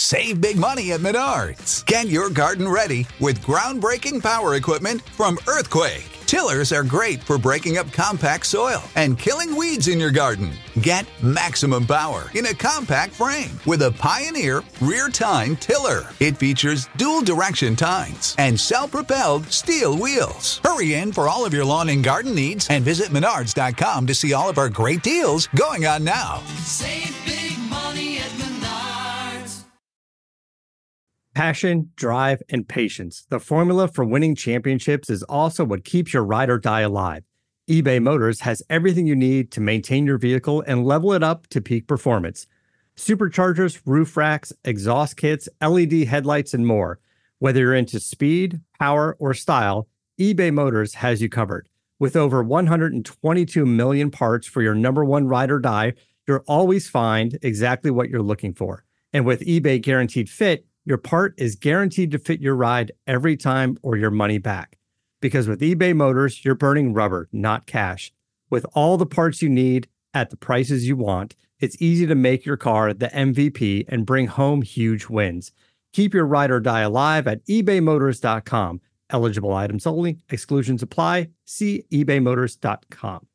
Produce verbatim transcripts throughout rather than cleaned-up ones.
Save big money at Menards. Get your garden ready with groundbreaking power equipment from Earthquake. Tillers are great for breaking up compact soil and killing weeds in your garden. Get maximum power in a compact frame with a Pioneer rear tine tiller. It features dual direction tines and self-propelled steel wheels. Hurry in for all of your lawn and garden needs and visit menards dot com to see all of our great deals going on now. Save big money at Menards. Passion, drive, and patience. The formula for winning championships is also what keeps your ride or die alive. eBay Motors has everything you need to maintain your vehicle and level it up to peak performance. Superchargers, roof racks, exhaust kits, L E D headlights, and more. Whether you're into speed, power, or style, eBay Motors has you covered. With over one hundred twenty-two million parts for your number one ride or die, you'll always find exactly what you're looking for. And with eBay Guaranteed Fit, your part is guaranteed to fit your ride every time or your money back. Because with eBay Motors, you're burning rubber, not cash. With all the parts you need at the prices you want, it's easy to make your car the M V P and bring home huge wins. Keep your ride or die alive at ebay motors dot com. Eligible items only. Exclusions apply. See ebay motors dot com.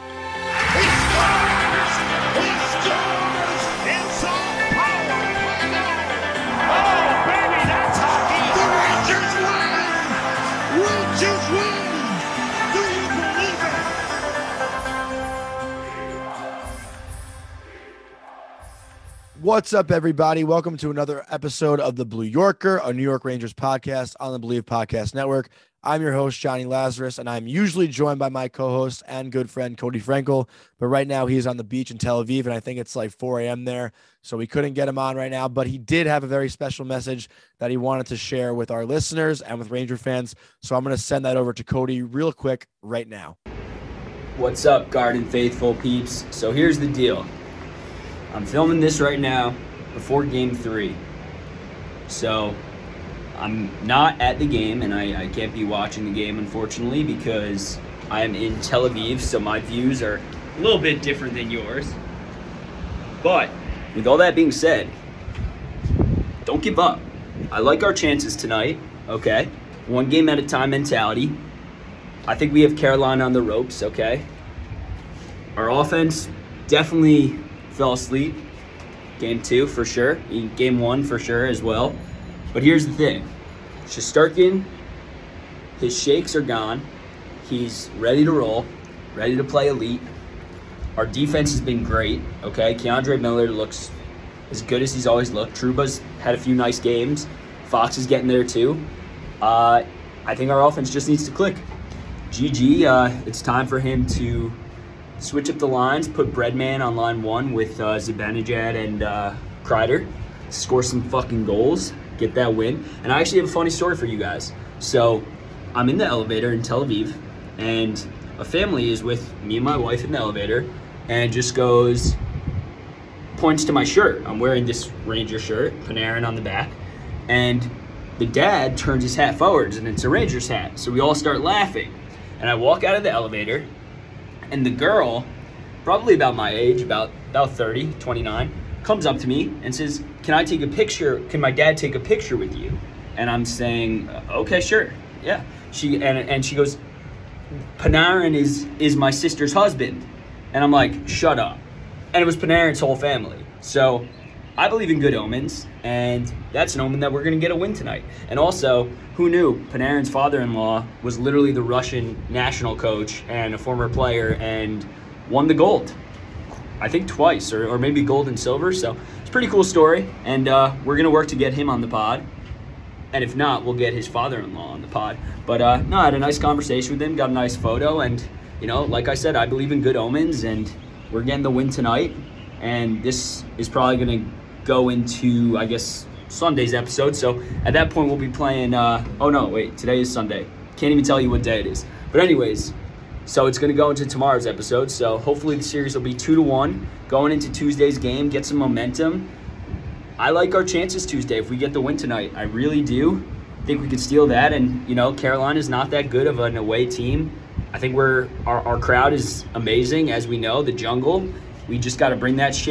What's up, everybody? Welcome to another episode of the Blue Yorker, a New York Rangers podcast on the Believe Podcast Network. I'm your host, Johnny Lazarus, and I'm usually joined by my co-host and good friend, Cody Frankel. But right now, he's on the beach in Tel Aviv, and I think it's like four a.m. there, so we couldn't get him on right now. But he did have a very special message that he wanted to share with our listeners and with Ranger fans. So I'm going to send that over to Cody real quick right now. What's up, Garden Faithful peeps? So here's the deal. I'm filming this right now before game three. So I'm not at the game, and I, I can't be watching the game, unfortunately, because I am in Tel Aviv, so my views are a little bit different than yours. But with all that being said, don't give up. I like our chances tonight, okay? One game at a time mentality. I think we have Carolina on the ropes, okay? Our offense definitely fell asleep. Game two for sure. Game one for sure as well. But here's the thing. Shesterkin, his shakes are gone. He's ready to roll, ready to play elite. Our defense has been great, okay? Keandre Miller looks as good as he's always looked. Trouba's had a few nice games. Fox is getting there too. Uh, I think our offense just needs to click. G G, uh, it's time for him to switch up the lines, put Breadman on line one with uh, Zibanejad and uh, Kreider, score some fucking goals, get that win. And I actually have a funny story for you guys. So I'm in the elevator in Tel Aviv, and a family is with me and my wife in the elevator, and just goes, points to my shirt. I'm wearing this Ranger shirt, Panarin on the back, and the dad turns his hat forwards, and it's a Rangers hat. So we all start laughing. And I walk out of the elevator, and the girl, probably about my age, about about thirty, twenty-nine, comes up to me and says, can I take a picture? Can my dad take a picture with you? And I'm saying, okay, sure. Yeah. She and and she goes, Panarin is is my sister's husband. And I'm like, shut up. And it was Panarin's whole family. So I believe in good omens, and that's an omen that we're going to get a win tonight. And also, who knew Panarin's father-in-law was literally the Russian national coach and a former player and won the gold, I think twice, or, or maybe gold and silver. So it's a pretty cool story, and uh, we're going to work to get him on the pod. And if not, we'll get his father-in-law on the pod. But uh, no, I had a nice conversation with him, got a nice photo, and, you know, like I said, I believe in good omens, and we're getting the win tonight. And this is probably going to go into, I guess, Sunday's episode. So at that point, we'll be playing, uh, oh no, wait, today is Sunday. Can't even tell you what day it is. But anyways, so it's going to go into tomorrow's episode. So hopefully the series will be two to one going into Tuesday's game, get some momentum. I like our chances Tuesday if we get the win tonight. I really do. I think we could steal that. And, you know, Carolina's not that good of an away team. I think we're our, our crowd is amazing, as we know, the jungle. We just got to bring that shit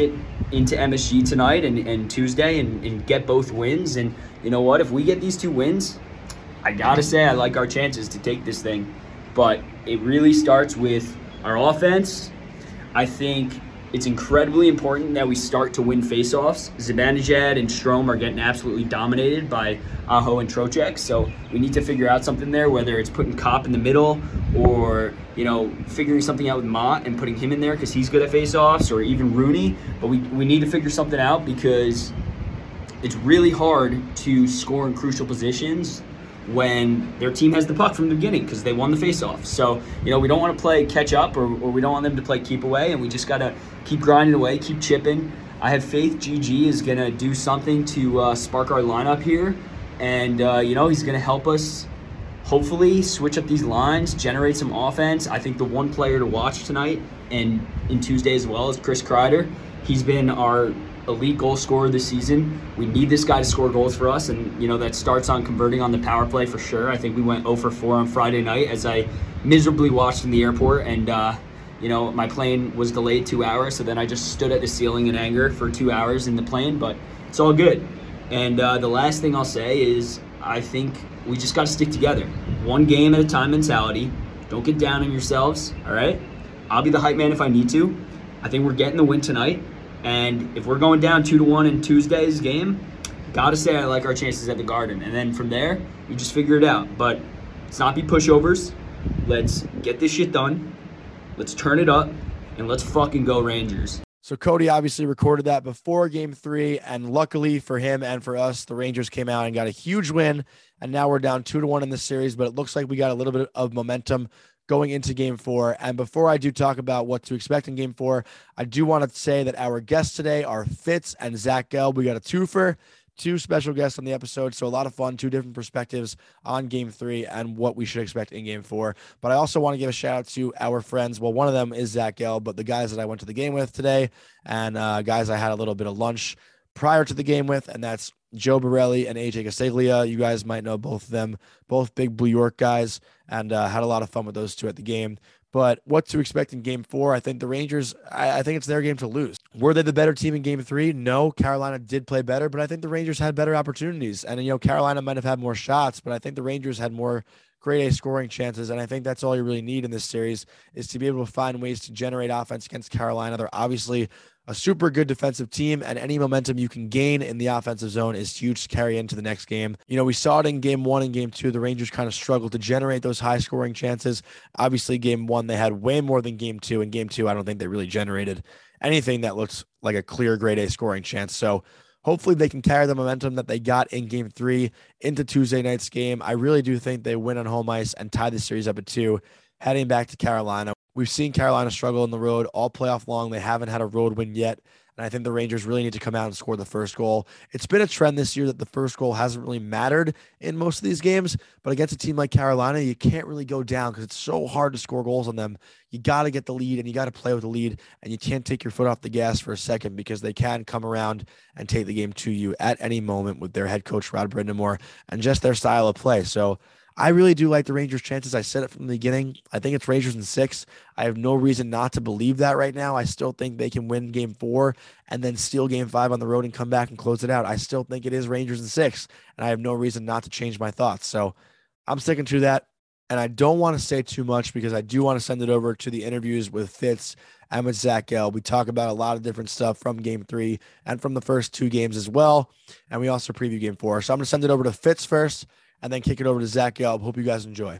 into M S G tonight and, and Tuesday and, and get both wins. And you know what? If we get these two wins, I gotta say I like our chances to take this thing. But it really starts with our offense. I think it's incredibly important that we start to win faceoffs. Zibanejad and Strome are getting absolutely dominated by Aho and Trocheck, so we need to figure out something there, whether it's putting Kopp in the middle or, you know, figuring something out with Mott and putting him in there because he's good at faceoffs, or even Rooney. But we, we need to figure something out because it's really hard to score in crucial positions when their team has the puck from the beginning because they won the faceoff. So, you know, we don't want to play catch up or, or we don't want them to play keep away, and we just got to keep grinding away, keep chipping. I have faith G G is going to do something to uh, spark our lineup here, and, uh, you know, he's going to help us hopefully switch up these lines, generate some offense. I think the one player to watch tonight and in Tuesday as well is Chris Kreider. He's been our elite goal scorer this season. We need this guy to score goals for us, and you know that starts on converting on the power play for sure. I think we went zero for four on Friday night as I miserably watched in the airport, and uh, you know my plane was delayed two hours, so then I just stood at the ceiling in anger for two hours in the plane, but it's all good. And uh, the last thing I'll say is I think we just got to stick together. One game at a time mentality. Don't get down on yourselves, all right? I'll be the hype man if I need to. I think we're getting the win tonight. And if we're going down two to one in Tuesday's game, gotta say I like our chances at the Garden. And then from there, you just figure it out. But let's not be pushovers. Let's get this shit done. Let's turn it up, and let's fucking go Rangers. So Cody obviously recorded that before game three, and luckily for him and for us, the Rangers came out and got a huge win. And now we're down two to one in the series, but it looks like we got a little bit of momentum going into game four. And before I do talk about what to expect in game four, I do want to say that our guests today are Fitz and Zach Gelb. We got a twofer, two special guests on the episode. So a lot of fun, two different perspectives on game three and what we should expect in game four. But I also want to give a shout out to our friends. Well, one of them is Zach Gelb, but the guys that I went to the game with today and uh, guys I had a little bit of lunch prior to the game with, and that's Joe Borelli and A J Casaglia. You guys might know both of them, both big Blue York guys, and uh, had a lot of fun with those two at the game. But what to expect in game four, I think the Rangers, I, I think it's their game to lose. Were they the better team in game three? No, Carolina did play better, but I think the Rangers had better opportunities. And, you know, Carolina might have had more shots, but I think the Rangers had more grade A scoring chances. And I think that's all you really need in this series is to be able to find ways to generate offense against Carolina. They're obviously a super good defensive team, and any momentum you can gain in the offensive zone is huge to carry into the next game. You know, we saw it in game one and game two. The Rangers kind of struggled to generate those high scoring chances. Obviously, game one, they had way more than game two. In game two, I don't think they really generated anything that looks like a clear grade A scoring chance. So hopefully they can carry the momentum that they got in game three into Tuesday night's game. I really do think they win on home ice and tie the series up at two, heading back to Carolina. We've seen Carolina struggle on the road all playoff long. They haven't had a road win yet. And I think the Rangers really need to come out and score the first goal. It's been a trend this year that the first goal hasn't really mattered in most of these games. But against a team like Carolina, you can't really go down because it's so hard to score goals on them. You got to get the lead and you got to play with the lead. And you can't take your foot off the gas for a second because they can come around and take the game to you at any moment with their head coach, Rod Brind'Amour, and just their style of play. So I really do like the Rangers' chances. I said it from the beginning. I think it's Rangers in six. I have no reason not to believe that right now. I still think they can win game four and then steal game five on the road and come back and close it out. I still think it is Rangers in six, and I have no reason not to change my thoughts. So I'm sticking to that, and I don't want to say too much because I do want to send it over to the interviews with Fitz and with Zach Gelb. We talk about a lot of different stuff from game three and from the first two games as well, and we also preview game four. So I'm going to send it over to Fitz first, and then kick it over to Zach Gelb. Hope you guys enjoy.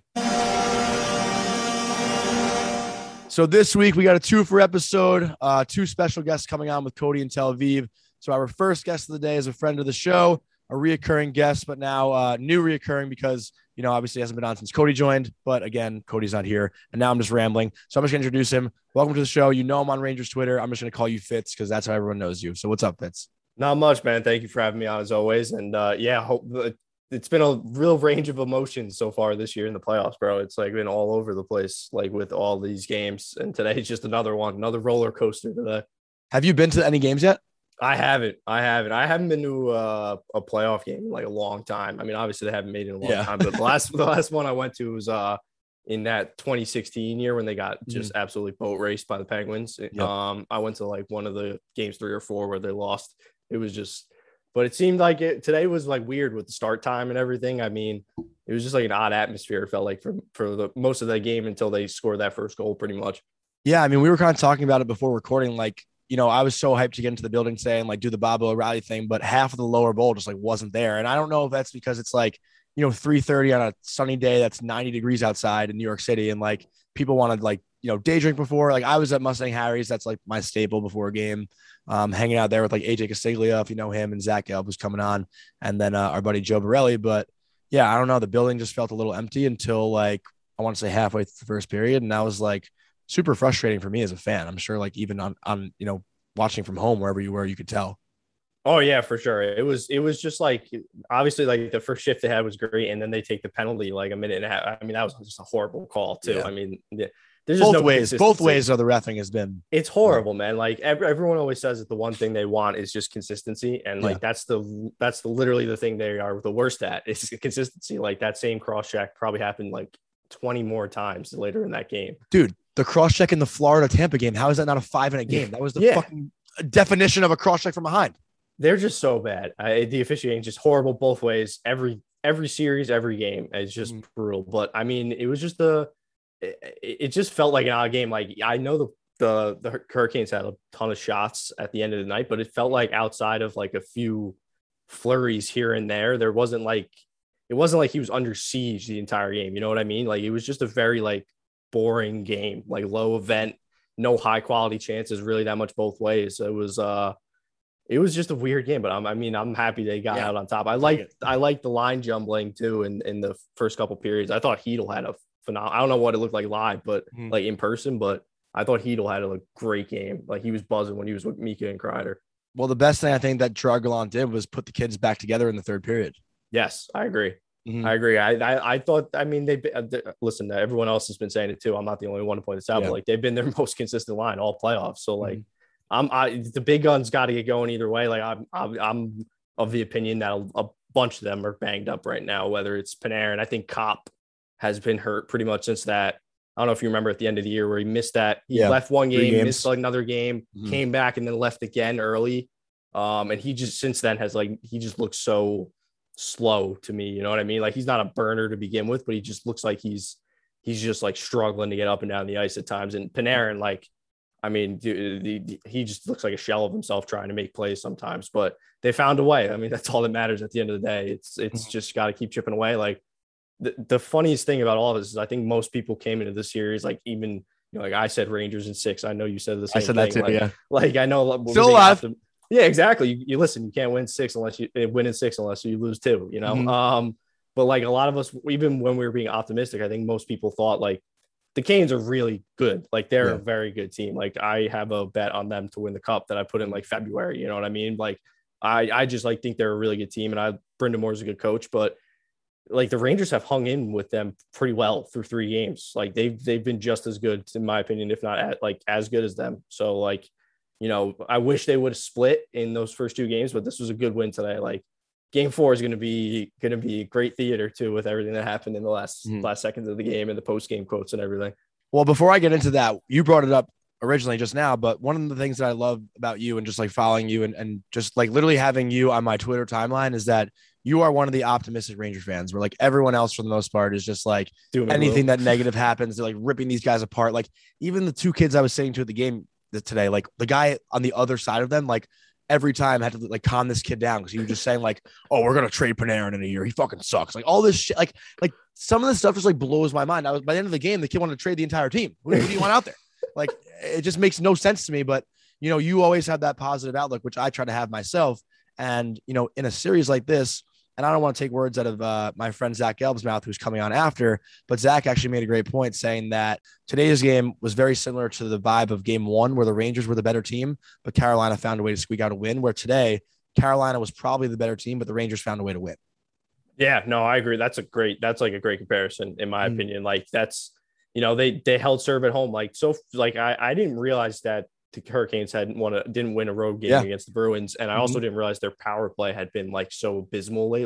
So this week we got a two-for episode, uh, two special guests coming on with Cody in Tel Aviv. So our first guest of the day is a friend of the show, a reoccurring guest, but now uh, new reoccurring because, you know, obviously hasn't been on since Cody joined. But again, Cody's not here, and now I'm just rambling. So I'm just going to introduce him. Welcome to the show. You know him on Rangers Twitter. I'm just going to call you Fitz because that's how everyone knows you. So what's up, Fitz? Not much, man. Thank you for having me on as always. And uh, yeah, hope it's been a real range of emotions so far this year in the playoffs, bro. It's like been all over the place, like with all these games. And today's just another one, another roller coaster today. Have you been to any games yet? I haven't. I haven't. I haven't been to uh, a playoff game in like a long time. I mean, obviously they haven't made it in a long yeah. time, but the last the last one I went to was uh in that twenty sixteen year when they got just mm-hmm. absolutely boat raced by the Penguins. Yep. Um, I went to like one of the games three or four where they lost. It was just, but it seemed like it today was like weird with the start time and everything. I mean, it was just like an odd atmosphere. It felt like for, for the most of the game until they scored that first goal pretty much. Yeah. I mean, we were kind of talking about it before recording. Like, you know, I was so hyped to get into the building today and like do the Bob O'Reilly thing, but half of the lower bowl just like wasn't there. And I don't know if that's because it's like, you know, three thirty on a sunny day that's ninety degrees outside in New York City. And like people want to like, you know, day drink before. Like I was at Mustang Harry's. That's like my staple before a game, um, hanging out there with like A J Castiglia, if you know him, and Zach Gelb was coming on. And then uh, our buddy Joe Borelli. But yeah, I don't know. The building just felt a little empty until like, I want to say halfway through the first period. And that was like super frustrating for me as a fan. I'm sure like even on, on, you know, watching from home, wherever you were, you could tell. Oh yeah, for sure. It was, it was just like, obviously like the first shift they had was great. And then they take the penalty like a minute and a half. I mean, that was just a horrible call too. Yeah. I mean, yeah, there's both just no ways, both ways of the reffing has been, it's horrible, man. Like every, everyone always says that the one thing they want is just consistency. And like, yeah. that's the, that's the, literally the thing they are the worst at is consistency. Like that same cross check probably happened like twenty more times later in that game. Dude, the cross check in the Florida Tampa game. How is that not a five in a game? That was the yeah. fucking definition of a cross check from behind. They're just so bad. I, the officiating just horrible both ways. Every every series, every game, it's just mm. brutal. But I mean, it was just the. It, it just felt like an odd game. Like I know the the the Hurricanes had a ton of shots at the end of the night, but it felt like outside of like a few flurries here and there, there wasn't like it wasn't like he was under siege the entire game. You know what I mean? Like it was just a very like boring game, like low event, no high quality chances really that much both ways. So it was uh. It was just a weird game, but I'm, I mean, I'm happy they got yeah. out on top. I like, I like the line jumbling too. In, in the first couple periods, I thought Hedl had a phenomenal, I don't know what it looked like live, but mm-hmm. like in person, but I thought Hedl had a like, great game. Like he was buzzing when he was with Mika and Kreider. Well, the best thing I think that Gerard Gallant did was put the kids back together in the third period. Yes, I agree. Mm-hmm. I agree. I, I, I thought, I mean, they, they listen, everyone else has been saying it too. I'm not the only one to point this out, yeah. but like they've been their most consistent line all playoffs. So like, mm-hmm. I'm I, the big guns got to get going either way. Like I'm, I'm, I'm of the opinion that a, a bunch of them are banged up right now, whether it's Panarin. I think Kopp has been hurt pretty much since that. I don't know if you remember at the end of the year where he missed that. He yeah, left one game, missed another game, mm-hmm. came back and then left again early. Um, and he just, since then has like, he just looks so slow to me. You know what I mean? Like he's not a burner to begin with, but he just looks like he's, he's just like struggling to get up and down the ice at times. And Panarin, like, I mean, dude, he just looks like a shell of himself trying to make plays sometimes, but they found a way. I mean, that's all that matters at the end of the day. It's it's just got to keep chipping away. Like the, the funniest thing about all of this is I think most people came into this series, like even, you know, like I said, Rangers in six. I know you said the same I said thing. that too, like, yeah. Like I know. Still alive. To, yeah, exactly. You, you listen, you can't win six unless you win in six unless you lose two, you know? Mm-hmm. Um, but like a lot of us, even when we were being optimistic, I think most people thought like, the Canes are really good. Like they're yeah. a very good team. Like I have a bet on them to win the cup that I put in like February. You know what I mean? Like I, I just like think they're a really good team, and I Brendan Moore's a good coach, but like the Rangers have hung in with them pretty well through three games. Like they've, they've been just as good in my opinion, if not at, like as good as them. So like, you know, I wish they would have split in those first two games, but this was a good win today. Like game four is going to be going to be great theater too, with everything that happened in the last mm. last seconds of the game and the post game quotes and everything. Well, before I get into that, you brought it up originally just now, but one of the things that I love about you and just like following you and, and just like literally having you on my Twitter timeline is that you are one of the optimistic Ranger fans, where like everyone else for the most part is just like Doom anything that negative happens, they're like ripping these guys apart. Like even the two kids I was saying to at the game today, like the guy on the other side of them, like every time I had to like calm this kid down because he was just saying like, oh, we're going to trade Panarin in a year. He fucking sucks. Like all this shit, like, like some of this stuff just like blows my mind. I was by the end of the game, the kid wanted to trade the entire team. Who, who do you want out there? Like, it just makes no sense to me, but you know, you always have that positive outlook, which I try to have myself. And, you know, in a series like this, and I don't want to take words out of uh, my friend Zach Gelb's mouth, who's coming on after, but Zach actually made a great point saying that today's game was very similar to the vibe of game one, where the Rangers were the better team, but Carolina found a way to squeak out a win, where today Carolina was probably the better team, but the Rangers found a way to win. Yeah, no, I agree. That's a great, that's like a great comparison in my mm. opinion. Like that's, you know, they, they held serve at home. Like, so like, I, I didn't realize that the Hurricanes hadn't won a, didn't win a road game yeah. against the Bruins. And I also mm-hmm. didn't realize their power play had been like so abysmal lately.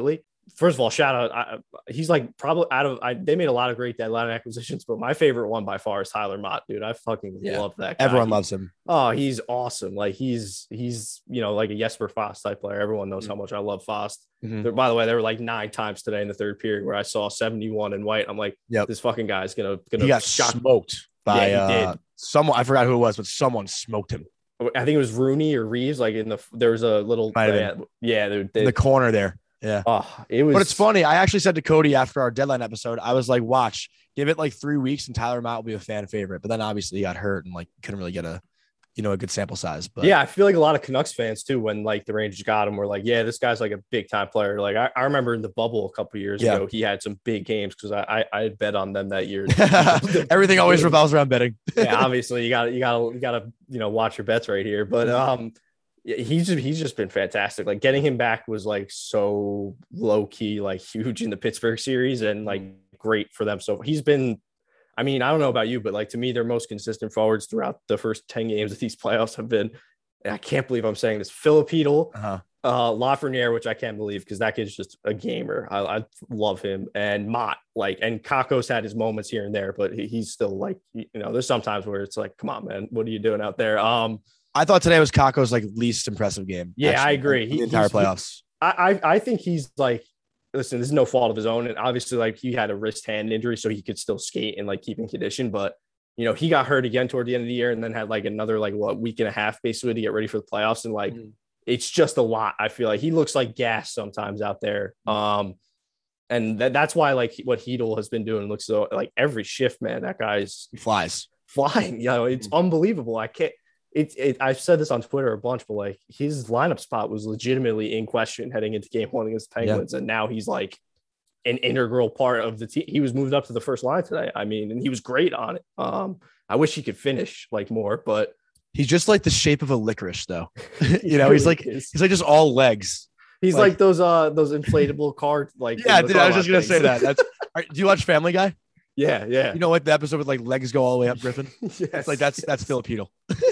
first of all, shout out. I, he's like probably out of, I, they made a lot of great deadline acquisitions, but my favorite one by far is Tyler Mott, dude. I fucking Yeah. love that guy. Everyone He- loves him. Oh, he's awesome. Like he's, he's, you know, like a Jesper Fast type player. Everyone knows Mhm. how much I love Fast. Mhm. There- by the way, there were like nine times today in the third period where I saw seventy-one in white. I'm like, Yep. this fucking guy's going to, going He to got shock. smoked by Yeah, he uh, did. someone. I forgot who it was, but someone smoked him I think it was Rooney or Reeves. Like in the, there was a little, Might have yeah, yeah, they, they, in the corner there. Yeah. oh, it was, But it's funny. I actually said to Cody after our deadline episode, I was like, watch, give it like three weeks and Tyler Mott will be a fan favorite. But then obviously he got hurt and like couldn't really get a, you know, a good sample size. But yeah, I feel like a lot of Canucks fans too, when like the Rangers got him, were like, yeah, this guy's like a big time player. Like I, I remember in the bubble a couple years Yeah. ago, he had some big games because I, I I had bet on them that year. everything always revolves around betting. Yeah, obviously you got to you got to you got to you know watch your bets right here. But um, yeah, he's just he's just been fantastic. Like getting him back was like so low key, like huge in the Pittsburgh series, and like great for them. So he's been. I mean, I don't know about you, but like to me, their most consistent forwards throughout the first ten games of these playoffs have been. And I can't believe I'm saying this. Filipino, Uh-huh. uh, Lafreniere, which I can't believe because that kid's just a gamer. I, I love him, and Mott, like, and Kakos had his moments here and there, but he, he's still like, you know, there's sometimes where it's like, come on, man, what are you doing out there? Um, I thought today was Kako's like least impressive game. Yeah, actually, I agree. in He- the entire he's- he- playoffs. I, I I think he's like, listen, this is no fault of his own, and obviously, like, he had a wrist hand injury, so he could still skate and like keep in condition, but. You know, he got hurt again toward the end of the year and then had like another like what week and a half basically to get ready for the playoffs. And like Mhm. it's just a lot. I feel like he looks like gas sometimes out there. Um, and that, that's why like what Hedel has been doing looks so like every shift, man, that guy's He flies. flying. You know, it's unbelievable. I can't. It, it, I've said this on Twitter a bunch, but like his lineup spot was legitimately in question heading into game one against the Penguins, and now he's like an integral part of the team. He was moved up to the first line today. I mean, and he was great on it. Um, I wish he could finish like more, but He's just like the shape of a licorice, though. you know, he's like is. he's like just all legs. He's like- like, those uh those inflatable cards. Like Yeah, in the dude, I was car just gonna lot say things. that. That's. All right, do you watch Family Guy? yeah, yeah. You know, like the episode with like legs go all the way up, Griffin. Yes, It's like that's that's yes. Filipino.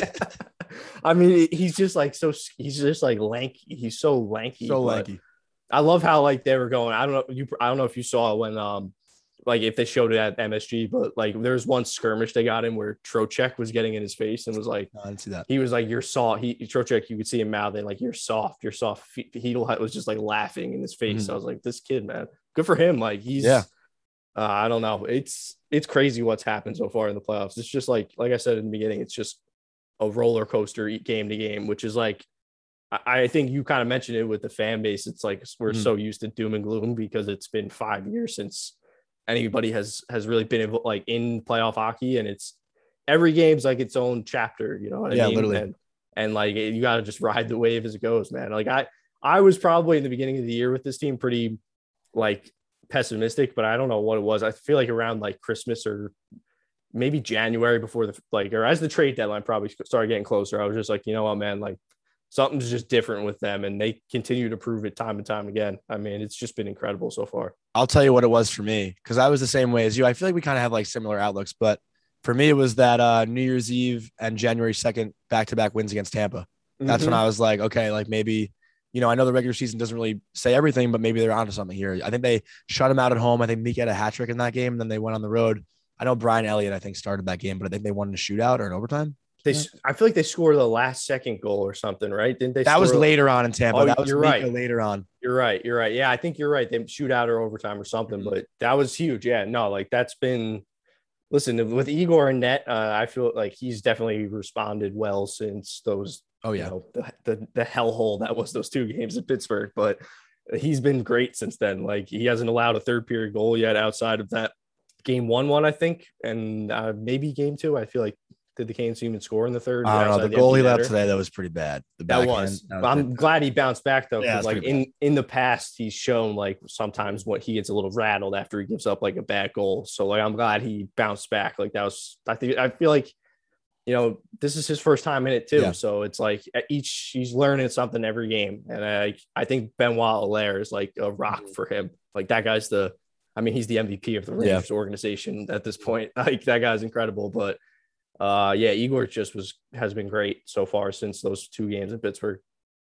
I mean, he's just like so. He's just like lanky. He's so lanky. So but lanky. I love how like they were going. I don't know. You. I don't know if you saw when um, like if they showed it at M S G, but like there's one skirmish they got in where Trocheck was getting in his face and was like, No, I didn't see that. he was like, "You're soft." He Trocheck, you could see him mouthing like, "You're soft. You're soft." Hedel was just like laughing in his face. Mhm. I was like, "This kid, man, good for him." Like he's. Yeah. Uh, I don't know. It's it's crazy what's happened so far in the playoffs. It's just like like I said in the beginning. It's just a roller coaster game to game, which is like I, I think you kind of mentioned it with the fan base. It's like we're Mhm. so used to doom and gloom because it's been five years since anybody has has really been invo- like in playoff hockey, and it's every game's like its own chapter. You know what I Yeah, mean? literally. And, and like you got to just ride the wave as it goes, man. Like I I was probably in the beginning of the year with this team pretty like pessimistic, but I don't know what it was. I feel like around like Christmas or maybe January before the like or as the trade deadline probably started getting closer, I was just like, you know what, man, like something's just different with them, and they continue to prove it time and time again. I mean, it's just been incredible so far. I'll tell you what it was for me because I was the same way as you. I feel like we kind of have like similar outlooks, but for me, it was that uh, New Year's Eve and January second back to back wins against Tampa. That's Mhm. when I was like, okay, like maybe, you know, I know the regular season doesn't really say everything, but maybe they're onto something here. I think they shut him out at home. I think Meek had a hat trick in that game, and then they went on the road. I know Brian Elliott, I think, started that game, but I think they won in a shootout or an overtime. They, I feel like they scored the last second goal or something, right? Didn't they? That was score- later on in Tampa. Oh, that was you're Mika right. later on. You're right. You're right. Yeah, I think you're right. They shoot out or overtime or something, Mhm. but that was huge. Yeah, no, like that's been. Listen, with Igor and net, uh, I feel like he's definitely responded well since those. Oh, you yeah. know, the, the the hellhole that was those two games in Pittsburgh, but he's been great since then. Like he hasn't allowed a third period goal yet outside of that game one one, I think, and uh, maybe game two. I feel like did the Canes even score in the third? I don't know. outside The goal he empty let netter? up today, that was pretty bad. The That backhand, was. that was I'm pretty glad he bounced back though, Yeah, because it's like pretty in in the past, he's shown like sometimes what he gets a little rattled after he gives up like a bad goal. So like I'm glad he bounced back. Like that was. I think I feel like, you know, this is his first time in it too. Yeah. So it's like at each he's learning something every game, and I I think Benoit Allaire is like a rock for him. Like that guy's the. I mean, he's the M V P of the Yeah. Rangers organization at this point. Like that guy's incredible, but. Uh, yeah, Igor just was has been great so far since those two games in Pittsburgh.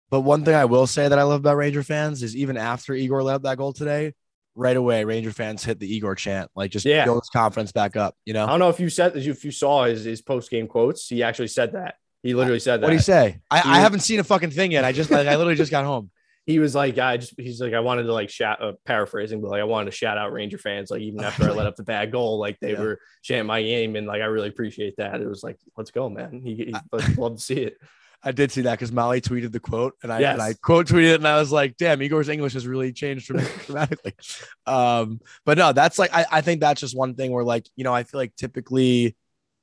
But one thing I will say that I love about Ranger fans is even after Igor let up that goal today, right away, Ranger fans hit the Igor chant, like just Yeah. build his confidence back up. You know, I don't know if you said if you saw his, his post game quotes. He actually said that. He literally said that. What did he say? I, He I was- haven't seen a fucking thing yet. I just like I literally just got home. He was like, I just he's like, I wanted to like shout, uh, paraphrasing, but like I wanted to shout out Ranger fans, like even after I let up the bad goal, like they Yeah. were chanting my game, and like I really appreciate that. It was like, let's go, man. He, he I'd love to see it. I did see that because Molly tweeted the quote, and I Yes. and I quote tweeted it, and I was like, "Damn, Igor's English has really changed dramatically." um, but no, that's like I, I think that's just one thing where like you know I feel like typically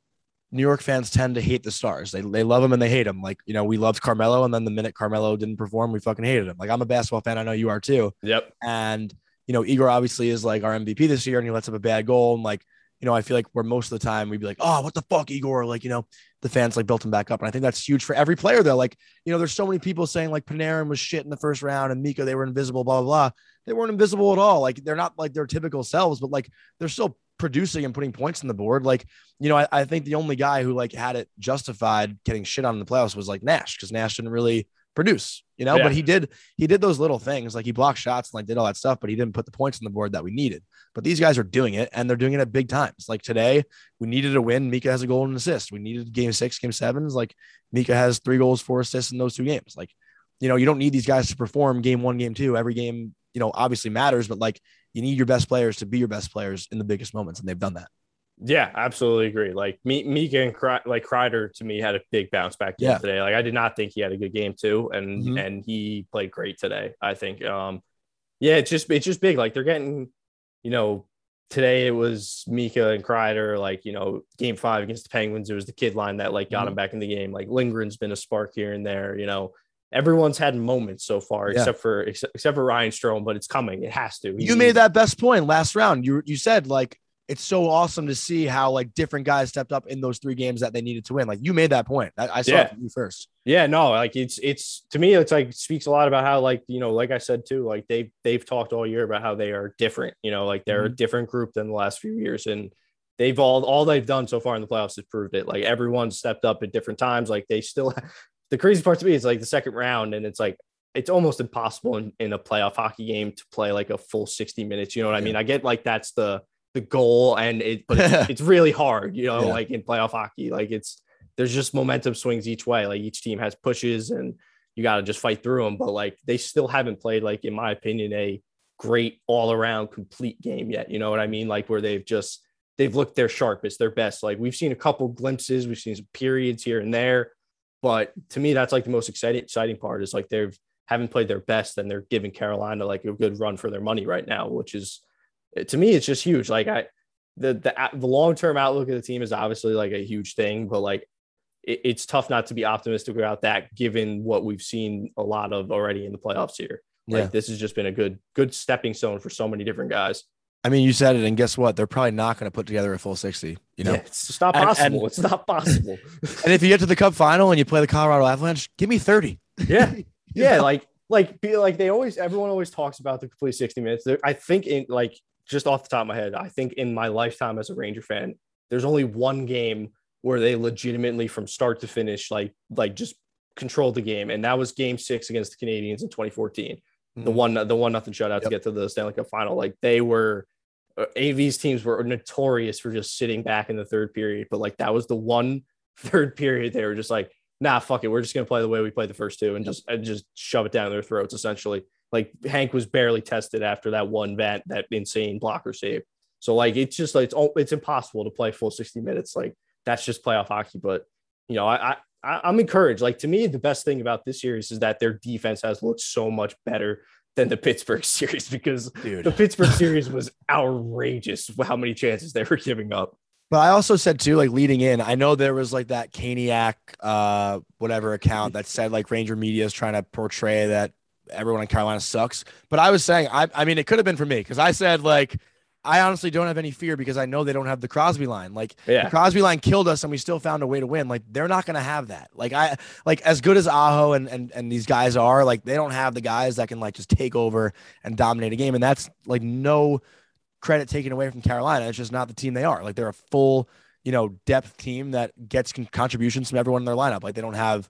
New York fans tend to hate the Stars. They they love him and they hate him. Like you know we loved Carmelo, and then the minute Carmelo didn't perform, we fucking hated him. Like I'm a basketball fan, I know you are too, Yep. and you know Igor obviously is like our M V P this year, and he lets up a bad goal, and like. You know, I feel like where most of the time we'd be like, oh, what the fuck, Igor? Like, you know, the fans like built him back up. And I think that's huge for every player, though. Like, you know, there's so many people saying like Panarin was shit in the first round and Mika, they were invisible, blah, blah, blah. They weren't invisible at all. Like, they're not like their typical selves, but like they're still producing and putting points on the board. Like, you know, I, I think the only guy who like had it justified getting shit on in the playoffs was like Nash, because Nash didn't really produce, you know, Yeah. but he did, he did those little things. Like he blocked shots and like did all that stuff, but he didn't put the points on the board that we needed. But these guys are doing it, and they're doing it at big times. Like today, we needed a win. Mika has a goal and an assist. We needed game six, game sevens. Like Mika has three goals, four assists in those two games. Like, you know, you don't need these guys to perform game one, game two. Every game, you know, obviously matters, but like you need your best players to be your best players in the biggest moments, and they've done that. Yeah, absolutely agree. Like me, Mika and Kry, like Kreider to me had a big bounce back game Yeah. today. Like I did not think he had a good game too, and Mhm. and he played great today. I think. Um, yeah, it's just it's just big. Like they're getting, you know, today it was Mika and Kreider. Like you know, game five against the Penguins, it was the kid line that like got Mhm. him back in the game. Like Lindgren's been a spark here and there. You know, everyone's had moments so far, Yeah. except for except, except for Ryan Strome, but it's coming. It has to. You He- made that best point last round. You you said like it's so awesome to see how like different guys stepped up in those three games that they needed to win. Like you made that point. I, I saw Yeah. it from you first. Yeah, no, like it's it's to me, it's like speaks a lot about how like you know, like I said too, like they've they've talked all year about how they are different. You know, like they're a different group than the last few years, and they've all all they've done so far in the playoffs has proved it. Like everyone stepped up at different times. Like they still. The crazy part to me is like the second round, and it's like it's almost impossible in, in a playoff hockey game to play like a full sixty minutes. You know what I mean? I get like that's the the goal, and it but it's, it's really hard. You know, Yeah. like in playoff hockey, like it's. There's just momentum swings each way. Like each team has pushes and you got to just fight through them. But like they still haven't played, like, in my opinion, a great all around complete game yet. You know what I mean? Like where they've just, they've looked their sharpest, their best. Like we've seen a couple glimpses, we've seen some periods here and there. But to me, that's like the most exciting, exciting part is like they've haven't played their best and they're giving Carolina like a good run for their money right now, which is, to me, it's just huge. Like I, the, the, the long-term outlook of the team is obviously like a huge thing, but like, it's tough not to be optimistic about that, given what we've seen a lot of already in the playoffs here. Like Yeah. this has just been a good, good stepping stone for so many different guys. I mean, you said it, and guess what? They're probably not going to put together a full sixty. You know, Yeah, it's just not And- possible. and- it's not possible. and if you get to the Cup final and you play the Colorado Avalanche, give me thirty. yeah, You yeah. know? Like, like, be like they always, everyone always talks about the complete sixty minutes. There, I think in like just off the top of my head, I think in my lifetime as a Ranger fan, there's only one game where they legitimately from start to finish, like, like just controlled the game. And that was game six against the Canadiens in twenty fourteen. The Mhm. one, the one nothing shutout to Yep. get to the Stanley Cup final. Like they were, uh, A V's teams were notorious for just sitting back in the third period. But like that was the one third period they were just like, nah, fuck it. We're just going to play the way we played the first two and just, and just shove it down their throats. Essentially, like Hank was barely tested after that one vent, that insane blocker save. So like, it's just like, it's, it's impossible to play full sixty minutes. Like that's just playoff hockey. But you know, I, I, I'm encouraged. Like to me, the best thing about this series is that their defense has looked so much better than the Pittsburgh series, because Dude. the Pittsburgh series was outrageous how many chances they were giving up. But I also said too, like leading in, I know there was like that Caniac, uh, whatever account that said like Ranger media is trying to portray that everyone in Carolina sucks. But I was saying, I, I mean, it could have been for me because I said like, I honestly don't have any fear because I know they don't have the Crosby line. Like Yeah. the Crosby line killed us and we still found a way to win. Like they're not going to have that. Like I, like as good as Aho and, and, and these guys are, like they don't have the guys that can like just take over and dominate a game. And that's like no credit taken away from Carolina. It's just not the team they are. Like they're a full, you know, depth team that gets con- contributions from everyone in their lineup. Like they don't have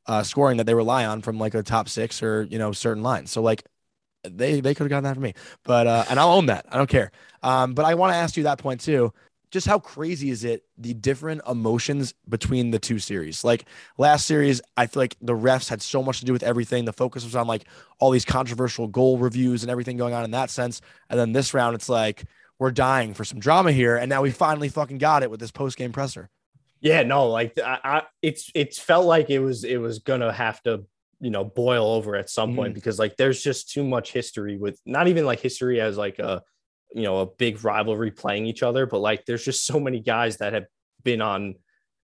uh, scoring that they rely on from like a top six or, you know, certain lines. So like they, they could have gotten that from me, but, uh, and I'll own that. I don't care. Um, but I want to ask you that point too. Just how crazy is it, the different emotions between the two series? Like last series, I feel like the refs had so much to do with everything. The focus was on like all these controversial goal reviews and everything going on in that sense. And then this round, it's like, we're dying for some drama here. And now we finally fucking got it with this post-game presser. Yeah, no, like I, I it's, it's felt like it was, it was going to have to, you know, boil over at some point, Mhm. because like, there's just too much history with, not even like history as like a, you know, a big rivalry playing each other, but like there's just so many guys that have been on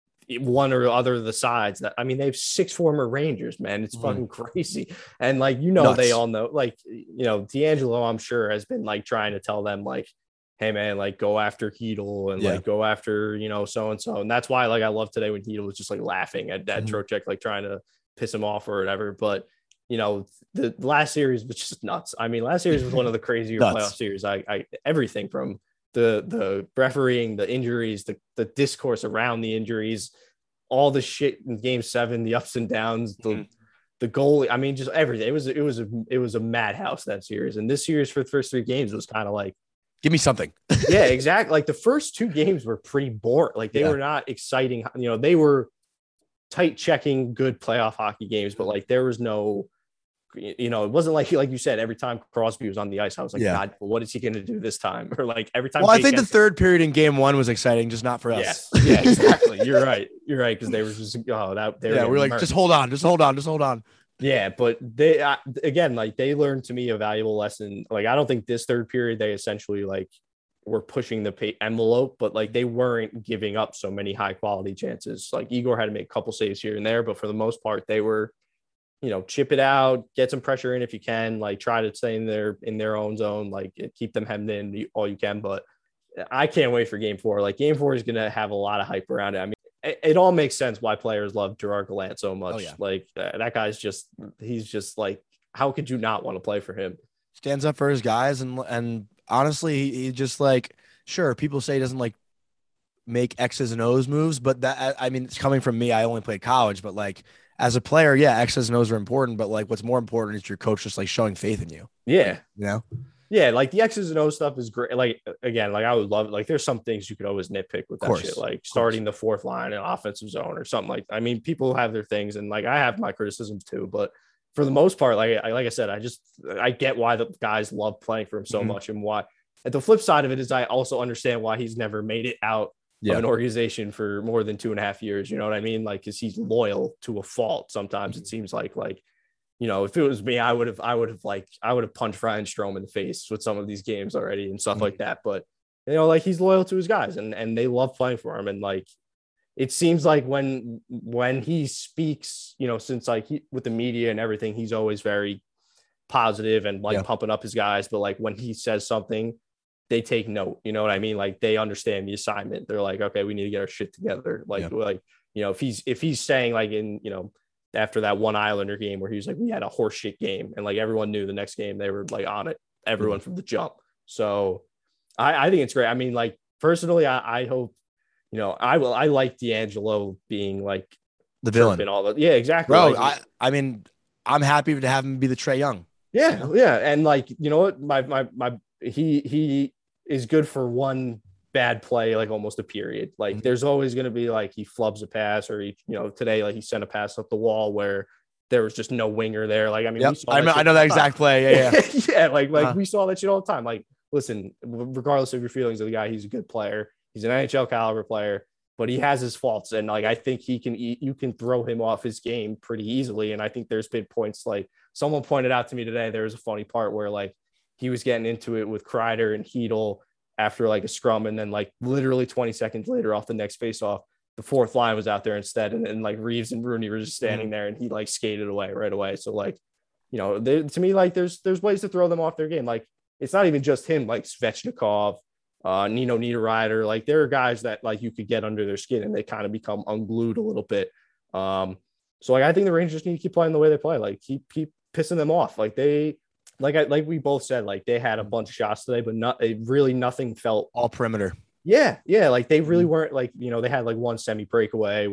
one or other of the sides that, I mean, they have six former Rangers, man. It's Mhm. fucking crazy. And like, you know, Nuts. they all know, like, you know, D'Angelo, I'm sure, has been like trying to tell them like, hey man, like go after Heedle and Yeah. like go after, you know, so-and-so. And that's why like I love today when Heedle was just like laughing at, at Mhm. Trocheck, like trying to piss him off or whatever. But you know, the last series was just nuts. I mean, last series was one of the crazier Nuts. playoff series. I, I everything from the the refereeing, the injuries, the the discourse around the injuries, all the shit in Game Seven, the ups and downs, the Mhm. the goalie. I mean, just everything. It was it was a it was a madhouse, that series. And this series for the first three games was kind of like, Give me something. yeah, exactly. Like the first two games were pretty boring. Like they Yeah. were not exciting. You know, they were tight checking, good playoff hockey games, but like there was no, you know, it wasn't like like you said, every time Crosby was on the ice, I was like, Yeah. God, what is he going to do this time? Or like every time. Well, I Jake think the Guentzel- third period in game one was exciting, just not for us. Yes, yeah, exactly. You're right. You're right, because they were just oh that they Yeah, were we're like, murked. just hold on, just hold on, just hold on. Yeah, but they uh, again, like they learned to me a valuable lesson. Like I don't think this third period they essentially like were pushing the pay envelope, but like they weren't giving up so many high quality chances. Like Igor had to make a couple saves here and there, but for the most part, they were, you know, chip it out, get some pressure in if you can, like try to stay in their in their own zone, like keep them hemmed in all you can. But I can't wait for game four. Like game four is gonna have a lot of hype around it. I mean, it, it all makes sense why players love Gerard Gallant so much. Oh, yeah. Like uh, that guy's just he's just like, how could you not want to play for him? Stands up for his guys, and and honestly, he, he just like, sure, people say he doesn't like make X's and O's moves, but that I mean, it's coming from me. I only played college, but like as a player, yeah, X's and O's are important, but like what's more important is your coach just like showing faith in you. Yeah. You know? Yeah, like the X's and O stuff is great. Like again, like I would love it. Like there's some things you could always nitpick with that course, shit, like starting the fourth line in offensive zone or something like. I mean, people have their things, and like I have my criticisms too. But for the most part, like I like I said, I just I get why the guys love playing for him so Mhm. much, and why. At the flip side of it is, I also understand why he's never made it out Yeah. of an organization for more than two and a half years. You know what I mean? Like, because he's loyal to a fault. Sometimes it seems like like. You know, if it was me, I would have, I would have like, I would have punched Ryan Strome in the face with some of these games already and stuff Mhm. like that. But, you know, like he's loyal to his guys and, and they love playing for him. And like, it seems like when, when he speaks, you know, since like he, with the media and everything, he's always very positive and like Yeah. pumping up his guys. But like when he says something, they take note, you know what I mean? Like they understand the assignment. They're like, okay, we need to get our shit together. Like, Yeah. like, you know, if he's, if he's saying like in, you know, after that one Islander game where he was like, we had a horseshit game and like everyone knew the next game they were like on it, everyone Mm-hmm. from the jump. So I, I think it's great. I mean, like personally, I, I hope, you know, I will, I like D'Angelo being like The villain. and all that. Yeah, exactly. Bro, Like, I, I mean, I'm happy to have him be the Trae Young. yeah, yeah. And like, you know what, my, my, my, he, he is good for one bad play, like almost a period. Like Mhm. there's always going to be like he flubs a pass or he, you know, today like he sent a pass up the wall where there was just no winger there. Like I mean, Yep. we saw I that know, shit I know all that the time. exact play. Yeah, yeah. yeah, like like Uh-huh. we saw that shit all the time. Like, listen, regardless of your feelings of the guy, he's a good player. He's an N H L caliber player, but he has his faults, and like I think he can eat. You can throw him off his game pretty easily. And I think there's been points like someone pointed out to me today. There was a funny part where like he was getting into it with Kreider and Heedle after like a scrum, and then like literally twenty seconds later, off the next faceoff, the fourth line was out there instead, and then like Reeves and Rooney were just standing Mm-hmm. there, and he like skated away right away. So like, you know, they, to me, like there's there's ways to throw them off their game. Like it's not even just him, like Svechnikov, uh, Nino Niederreiter. Like there are guys that like you could get under their skin, and they kind of become unglued a little bit. Um, so like I think the Rangers need to keep playing the way they play. Like keep keep pissing them off. Like they. Like I like we both said, like they had a bunch of shots today, but not it really nothing felt All perimeter. yeah, yeah. Like they really weren't like, you know, they had like one semi breakaway where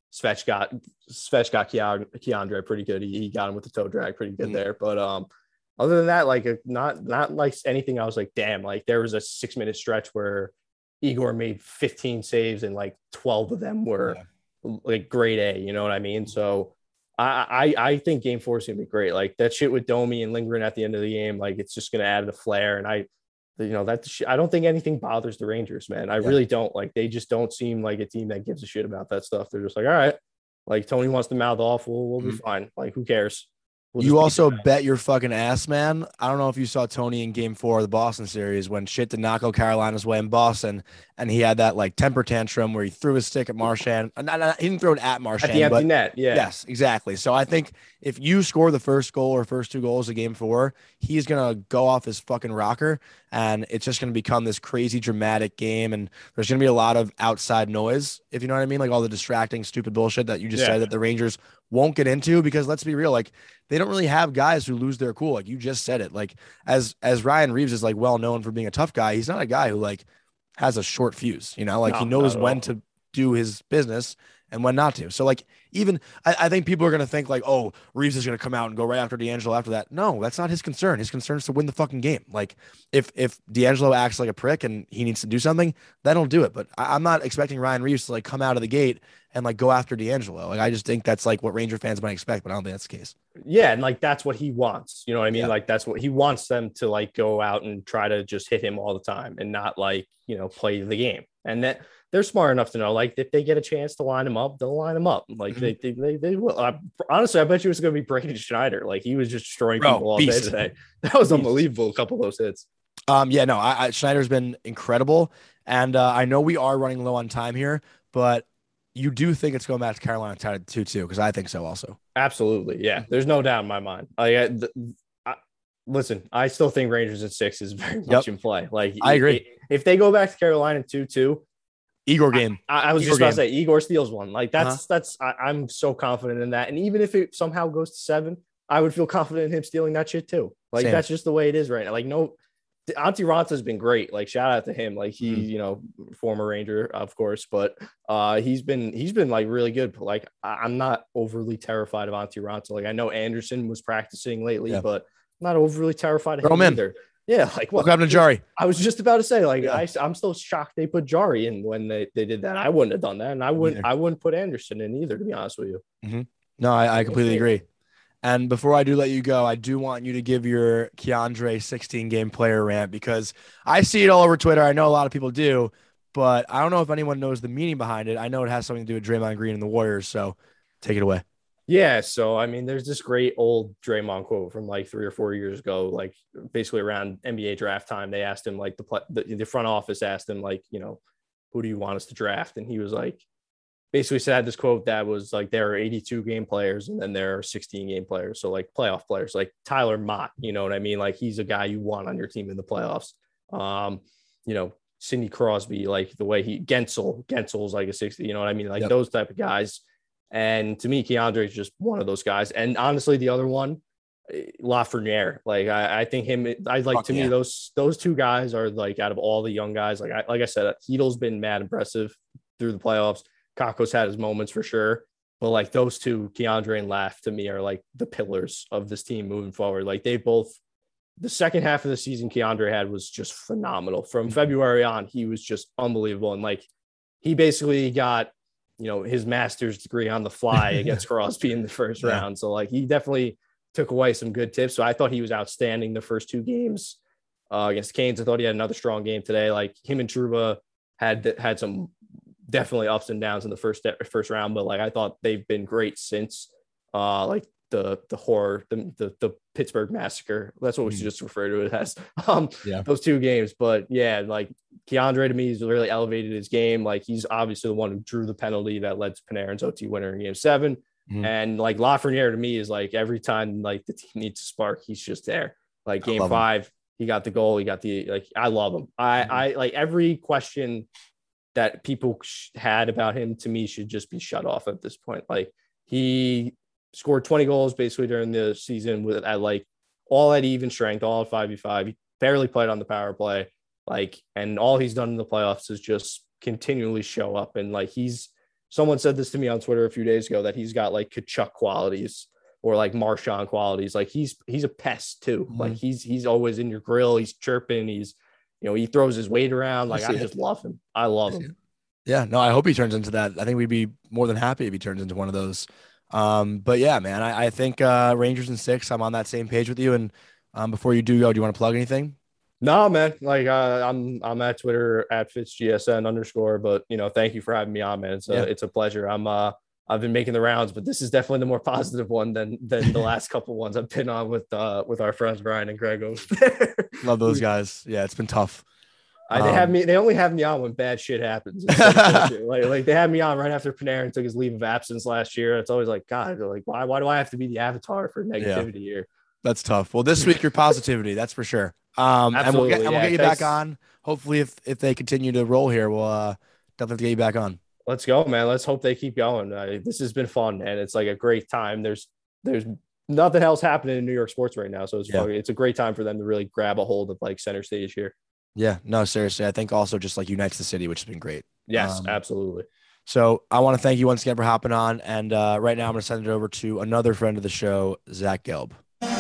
Svech got Svech got K'Andre pretty good. He, he got him with the toe drag pretty good mm-hmm. there. But um, other than that, like not not like anything. I was like, damn. Like there was a six minute stretch where Igor made fifteen saves and like twelve of them were yeah. like grade A. You know what I mean? So I I, I think game four is gonna be great. Like that shit with Domi and Lindgren at the end of the game. Like it's just gonna add the flair. And I. You know, that I don't think anything bothers the Rangers, man. I yeah. really don't. Like, they just don't seem like a team that gives a shit about that stuff. They're just like, all right, like Tony wants to mouth off. We'll, we'll mm-hmm. be fine. Like, who cares? We'll you also bet your fucking ass, man. I don't know if you saw Tony in game four of the Boston series when shit did not go Carolina's way in Boston. And he had that like temper tantrum where he threw his stick at Marchand. Not, not, he didn't throw it at Marchand. At the empty but, net, yeah. Yes, exactly. So I think if you score the first goal or first two goals of game four, he's going to go off his fucking rocker. And it's just going to become this crazy dramatic game. And there's going to be a lot of outside noise, if you know what I mean? Like all the distracting, stupid bullshit that you just yeah. said that the Rangers won't get into, because let's be real, like they don't really have guys who lose their cool. Like you just said it, like as, as Ryan Reeves is like well known for being a tough guy. He's not a guy who like has a short fuse, you know, like no, he knows when to do his business and when not to. So like, even I, I think people are going to think like, oh, Reeves is going to come out and go right after DeAngelo after that. No, that's not his concern. His concern is to win the fucking game. Like if, if DeAngelo acts like a prick and he needs to do something, then he'll do it. But I, I'm not expecting Ryan Reeves to like come out of the gate and like go after DeAngelo. Like, I just think that's like what Ranger fans might expect, but I don't think that's the case. Yeah. And like, that's what he wants. You know what I mean? Yeah. Like, that's what he wants them to like go out and try to just hit him all the time and not like, you know, play the game. And that they're smart enough to know, like, if they get a chance to line him up, they'll line him up. Like mm-hmm. they, they, they, they will. I, honestly, I bet you it was going to be Braden Schneider. Like he was just destroying Bro, people all beast. day today. That was beast. Unbelievable. A couple of those hits. Um, yeah, no, I, I Schneider's been incredible. And uh, I know we are running low on time here, but you do think it's going back to Carolina tied two two, because I think so also. Absolutely. Yeah. There's no doubt in my mind. Like, I, the, I, listen, I still think Rangers at six is very much yep. in play. Like, I agree. If they go back to Carolina two two, Igor game. I, I was Igor just about game. to say Igor steals one. Like that's, uh-huh. that's, I, I'm so confident in that. And even if it somehow goes to seven, I would feel confident in him stealing that shit too. Like Same. That's just the way it is right now. Like no, Antti Raanta has been great. Like shout out to him. Like he, mm. you know, former Ranger, of course, but uh, he's been, he's been like really good. Like I, I'm not overly terrified of Antti Raanta. Like I know Anderson was practicing lately, yeah. but I'm not overly terrified of Throw him, him either. Yeah, like what? Welcome to Jari. I was just about to say, like, yeah. I, I'm still shocked they put Jari in when they, they did that. I wouldn't have done that, and I wouldn't Neither. I wouldn't put Anderson in either, to be honest with you. Mm-hmm. No, I, I completely agree. And before I do let you go, I do want you to give your K'Andre sixteen game player rant, because I see it all over Twitter. I know a lot of people do, but I don't know if anyone knows the meaning behind it. I know it has something to do with Draymond Green and the Warriors, so take it away. Yeah, so I mean, there's this great old Draymond quote from like three or four years ago, like basically around N B A draft time. They asked him, like the the, the front office asked him, like, you know, who do you want us to draft? And he was like, basically said this quote that was like, there are eighty-two game players and then there are sixteen game players. So like playoff players, like Tyler Mott, you know what I mean? Like he's a guy you want on your team in the playoffs. Um, you know, Sidney Crosby, like the way he Gensel, Gensel's like a sixty, you know what I mean? Like yep. those type of guys. And to me, K'Andre is just one of those guys. And honestly, the other one, Lafreniere, like I, I think him, I like Fuck to yeah. me, those, those two guys are like out of all the young guys. Like I, like I said, Heedle's been mad impressive through the playoffs. Kakko's had his moments for sure. But like those two, K'Andre and Laf, to me are like the pillars of this team moving forward. Like they both, the second half of the season K'Andre had was just phenomenal. From February on, he was just unbelievable. And like, he basically got, you know, his master's degree on the fly against Crosby in the first yeah. round. So like he definitely took away some good tips. So I thought he was outstanding the first two games uh, against the Canes. I thought he had another strong game today. Like him and Trouba had had some definitely ups and downs in the first first round, but like I thought they've been great since uh, like the the horror, the, the the Pittsburgh massacre. That's what we should just refer to it as. Um, yeah. Those two games, but yeah, like K'Andre to me has really elevated his game. Like he's obviously the one who drew the penalty that led to Panarin's O T winner in Game Seven, mm-hmm. and like Lafreniere to me is like every time like the team needs to spark, he's just there. Like Game Five, him. He got the goal. He got the like. I love him. I mm-hmm. I like every question that people had about him to me should just be shut off at this point. Like he scored twenty goals basically during the season with at like all at even strength, all at five v five. He barely played on the power play. Like, and all he's done in the playoffs is just continually show up. And like, he's, someone said this to me on Twitter a few days ago, that he's got like Kachuk qualities or like Marshawn qualities. Like he's, he's a pest too. Mm-hmm. Like he's, he's always in your grill. He's chirping. He's, you know, he throws his weight around. Like I, I just love him. I love him. Yeah, no, I hope he turns into that. I think we'd be more than happy if he turns into one of those. Um, but yeah, man, I, I think uh, Rangers in six, I'm on that same page with you. And um, before you do go, do you want to plug anything? No, man. Like uh, I'm, I'm at Twitter at FitzGSN underscore. But you know, thank you for having me on, man. It's a, yeah. it's a pleasure. I'm, uh, I've been making the rounds, but this is definitely the more positive one than than the last couple ones I've been on with uh, with our friends Brian and Greg over there. Love those guys. Yeah, it's been tough. I, they um, have me. They only have me on when bad shit happens. like, like they had me on right after Panarin took his leave of absence last year. It's always like, God, like why? Why do I have to be the avatar for negativity yeah, here? That's tough. Well, this week your positivity, that's for sure. Um, and we'll get and we'll yeah, get you thanks. back on. Hopefully, if if they continue to roll here, we'll uh, definitely get you back on. Let's go, man. Let's hope they keep going. Uh, this has been fun, man. It's like a great time. There's there's nothing else happening in New York sports right now, so it's yeah. fucking, it's a great time for them to really grab a hold of like center stage here. Yeah, no, seriously. I think also just like unites the city, which has been great. Yes, um, absolutely. So I want to thank you once again for hopping on. And uh, right now I'm going to send it over to another friend of the show, Zach Gelb.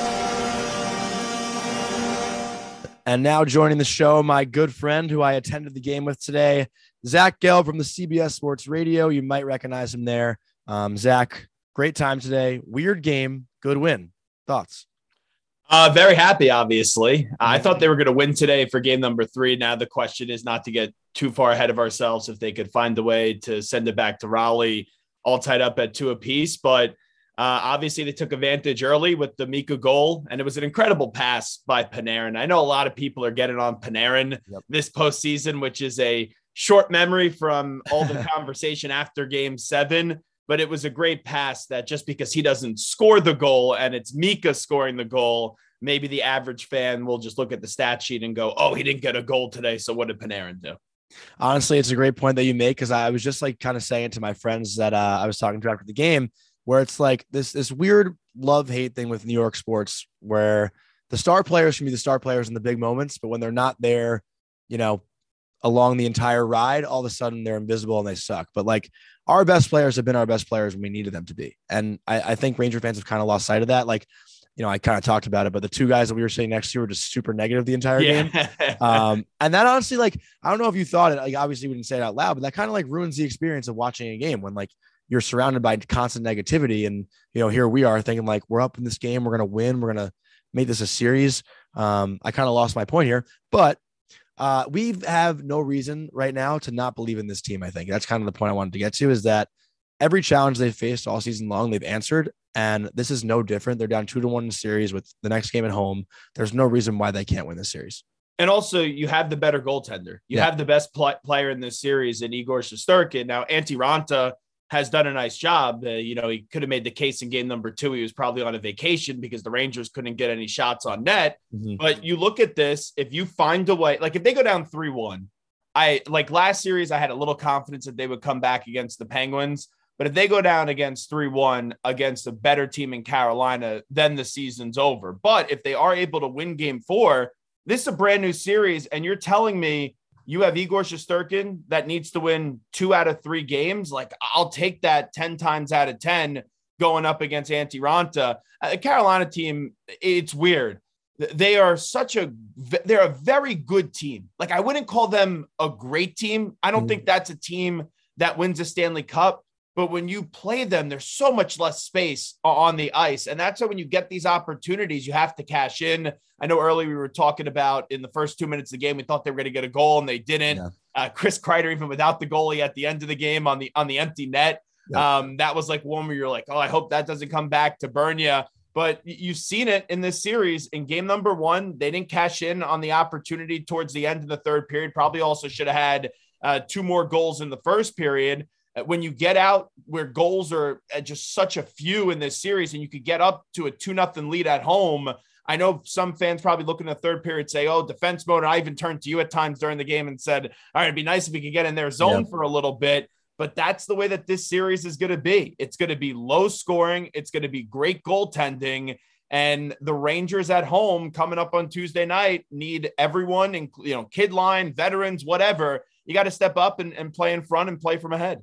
And now joining the show, my good friend who I attended the game with today, Zach Gelb from the C B S Sports Radio. You might recognize him there. Um, Zach, great time today. Weird game, good win. Thoughts? Uh, very happy, obviously. I thought they were going to win today for game number three. Now the question is not to get too far ahead of ourselves if they could find a way to send it back to Raleigh, all tied up at two apiece. But uh, obviously they took advantage early with the Mika goal, and it was an incredible pass by Panarin. I know a lot of people are getting on Panarin yep. this postseason, which is a short memory from all the conversation after game seven. But it was a great pass that just because he doesn't score the goal and it's Mika scoring the goal, maybe the average fan will just look at the stat sheet and go, oh, he didn't get a goal today. So what did Panarin do? Honestly, it's a great point that you make, because I was just like kind of saying to my friends that uh, I was talking to after the game, where it's like this, this weird love-hate thing with New York sports, where the star players can be the star players in the big moments, but when they're not there, you know, along the entire ride, all of a sudden they're invisible and they suck. But like our best players have been our best players when we needed them to be. And I, I think Ranger fans have kind of lost sight of that. Like, you know, I kind of talked about it, but the two guys that we were sitting next to were just super negative the entire yeah. game. Um, and that honestly, like, I don't know if you thought it, like, obviously we didn't say it out loud, but that kind of like ruins the experience of watching a game when like you're surrounded by constant negativity. And, you know, here we are thinking like, we're up in this game, we're going to win, we're going to make this a series. Um, I kind of lost my point here, but Uh, we have no reason right now to not believe in this team. I think that's kind of the point I wanted to get to, is that every challenge they've faced all season long, they've answered. And this is no different. They're down two to one in the series with the next game at home. There's no reason why they can't win this series. And also you have the better goaltender. You yeah. have the best pl- player in this series in Igor Shesterkin. Now, Antti Raanta has done a nice job. Uh, you know, he could have made the case in game number two. He was probably on a vacation because the Rangers couldn't get any shots on net. Mm-hmm. But you look at this, if you find a way, like if they go down three one, I like last series, I had a little confidence that they would come back against the Penguins. But if they go down against three one against a better team in Carolina, then the season's over. But if they are able to win game four, this is a brand new series. And you're telling me you have Igor Shesterkin that needs to win two out of three games. Like, I'll take that ten times out of ten going up against Antti Raanta. Uh, the Carolina team, it's weird. They are such a, they're a very good team. Like, I wouldn't call them a great team. I don't mm-hmm. think that's a team that wins a Stanley Cup. But when you play them, there's so much less space on the ice. And that's why when you get these opportunities, you have to cash in. I know earlier we were talking about in the first two minutes of the game, we thought they were going to get a goal and they didn't. Yeah. Uh, Chris Kreider, even without the goalie at the end of the game on the on the empty net, yeah. um, that was like one where you're like, oh, I hope that doesn't come back to burn you. But you've seen it in this series. In game number one, they didn't cash in on the opportunity towards the end of the third period. Probably also should have had uh, two more goals in the first period. When you get out where goals are just such a few in this series and you could get up to a two nothing lead at home, I know some fans probably look in the third period, say, oh, defense mode. And I even turned to you at times during the game and said, all right, it'd be nice if we could get in their zone yeah. for a little bit. But that's the way that this series is going to be. It's going to be low scoring. It's going to be great goaltending. And the Rangers at home coming up on Tuesday night need everyone, you know, kid line, veterans, whatever. You got to step up and, and play in front and play from ahead.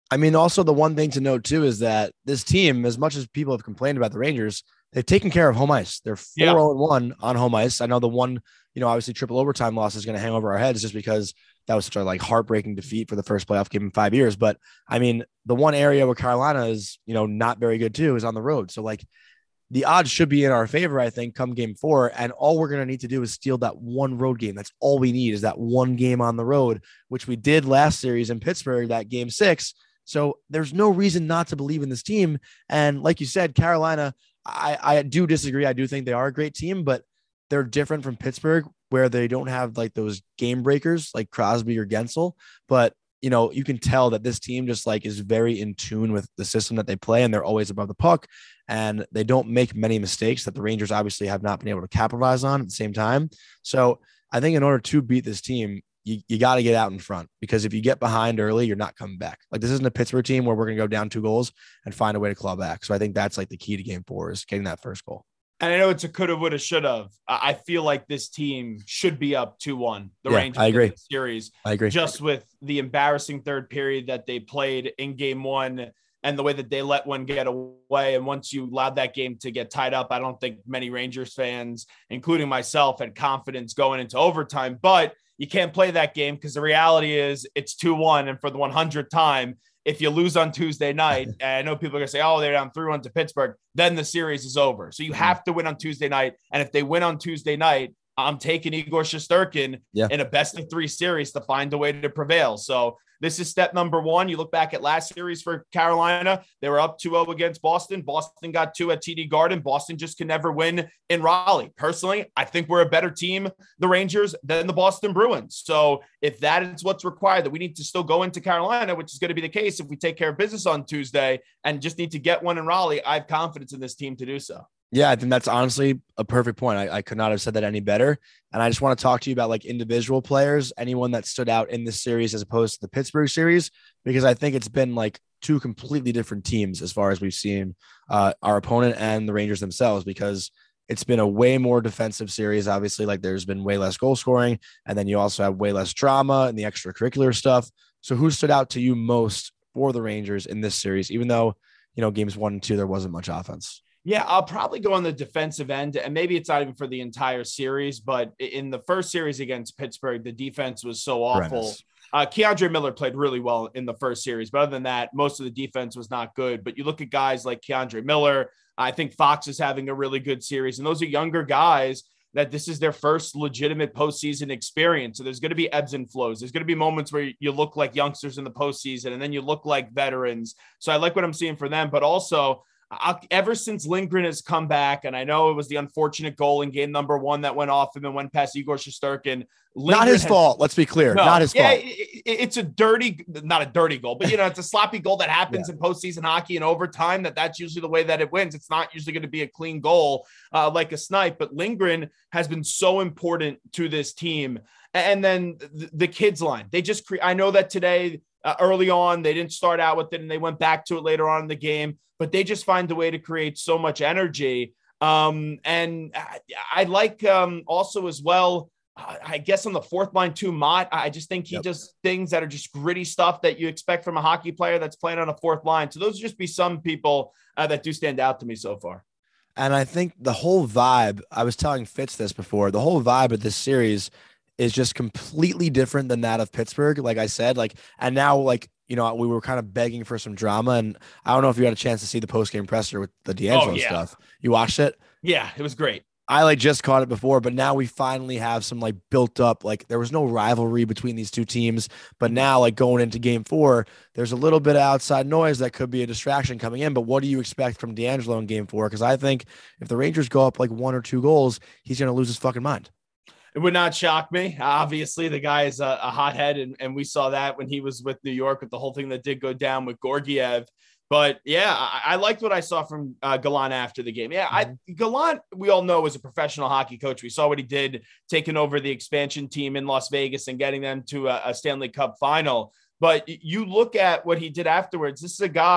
I mean, also the one thing to note too is that this team, as much as people have complained about the Rangers, they've taken care of home ice. They're four oh one on home ice. I know the one, you know, obviously triple overtime loss is going to hang over our heads just because that was such a like heartbreaking defeat for the first playoff game in five years. But I mean, the one area where Carolina is, you know, not very good too is on the road. So like the odds should be in our favor, I think, come game four. And all we're going to need to do is steal that one road game. That's all we need is that one game on the road, which we did last series in Pittsburgh, that game six. So there's no reason not to believe in this team. And like you said, Carolina, I, I do disagree. I do think they are a great team, but they're different from Pittsburgh where they don't have like those game breakers like Crosby or Gensel. But, you know, you can tell that this team just like is very in tune with the system that they play, and they're always above the puck and they don't make many mistakes that the Rangers obviously have not been able to capitalize on at the same time. So I think in order to beat this team, you, you got to get out in front, because if you get behind early, you're not coming back. Like this isn't a Pittsburgh team where we're going to go down two goals and find a way to claw back. So I think that's like the key to game four is getting that first goal. And I know it's a coulda, woulda, shoulda. I feel like this team should be up two one. The yeah, Rangers I agree. Series. I agree. Just with the embarrassing third period that they played in game one and the way that they let one get away. And once you allowed that game to get tied up, I don't think many Rangers fans, including myself, had confidence going into overtime. But you can't play that game because the reality is it's two one. And for the one hundredth time, if you lose on Tuesday night, and I know people are going to say, oh, they're down three one to Pittsburgh, then the series is over. So you have to win on Tuesday night. And if they win on Tuesday night, I'm taking Igor Shesterkin yeah. in a best of three series to find a way to prevail. So this is step number one. You look back at last series for Carolina. They were up two oh against Boston. Boston got two at T D Garden. Boston just can never win in Raleigh. Personally, I think we're a better team, the Rangers, than the Boston Bruins. So if that is what's required, that we need to still go into Carolina, which is going to be the case if we take care of business on Tuesday and just need to get one in Raleigh, I have confidence in this team to do so. Yeah, I think that's honestly a perfect point. I, I could not have said that any better. And I just want to talk to you about like individual players, anyone that stood out in this series as opposed to the Pittsburgh series, because I think it's been like two completely different teams as far as we've seen uh, our opponent and the Rangers themselves, because it's been a way more defensive series. Obviously, like there's been way less goal scoring, and then you also have way less drama and the extracurricular stuff. So who stood out to you most for the Rangers in this series, even though, you know, games one and two, there wasn't much offense? Yeah, I'll probably go on the defensive end, and maybe it's not even for the entire series, but in the first series against Pittsburgh, the defense was so awful. Uh, Keandre Miller played really well in the first series, but other than that, most of the defense was not good. But you look at guys like Keandre Miller, I think Fox is having a really good series, and those are younger guys that this is their first legitimate postseason experience. So there's going to be ebbs and flows. There's going to be moments where you look like youngsters in the postseason, and then you look like veterans. So I like what I'm seeing for them, but also I'll, ever since Lindgren has come back, and I know it was the unfortunate goal in game number one that went off him and went past Igor Shesterkin. Not his has, fault. Let's be clear. No, not his yeah, fault. It, it, it's a dirty, not a dirty goal, but you know, it's a sloppy goal that happens yeah. in postseason hockey and overtime. That that's usually the way that it wins. It's not usually going to be a clean goal uh, like a snipe. But Lindgren has been so important to this team. And then the, the kids line, they just cre- I know that today. Uh, early on, they didn't start out with it and they went back to it later on in the game, but they just find a way to create so much energy. Um, and I, I like um, also as well, uh, I guess on the fourth line too, Mott, I just think he yep. does things that are just gritty stuff that you expect from a hockey player that's playing on a fourth line. So those would just be some people uh, that do stand out to me so far. And I think the whole vibe, I was telling Fitz this before, the whole vibe of this series is just completely different than that of Pittsburgh. Like I said, like, and now like, you know, we were kind of begging for some drama, and I don't know if you had a chance to see the post-game presser with the D'Angelo oh, yeah. stuff. You watched it? Yeah, it was great. I like just caught it before, but now we finally have some like built up, like there was no rivalry between these two teams, but now like going into game four, there's a little bit of outside noise that could be a distraction coming in. But what do you expect from D'Angelo in game four? Because I think if the Rangers go up like one or two goals, he's going to lose his fucking mind. It would not shock me. Obviously, the guy is a, a hothead, and, and we saw that when he was with New York with the whole thing that did go down with Georgiev. But, yeah, I, I liked what I saw from uh, Gallant after the game. Yeah, mm-hmm. I, Gallant, we all know, is a professional hockey coach. We saw what he did taking over the expansion team in Las Vegas and getting them to a, a Stanley Cup final. But you look at what he did afterwards. This is a guy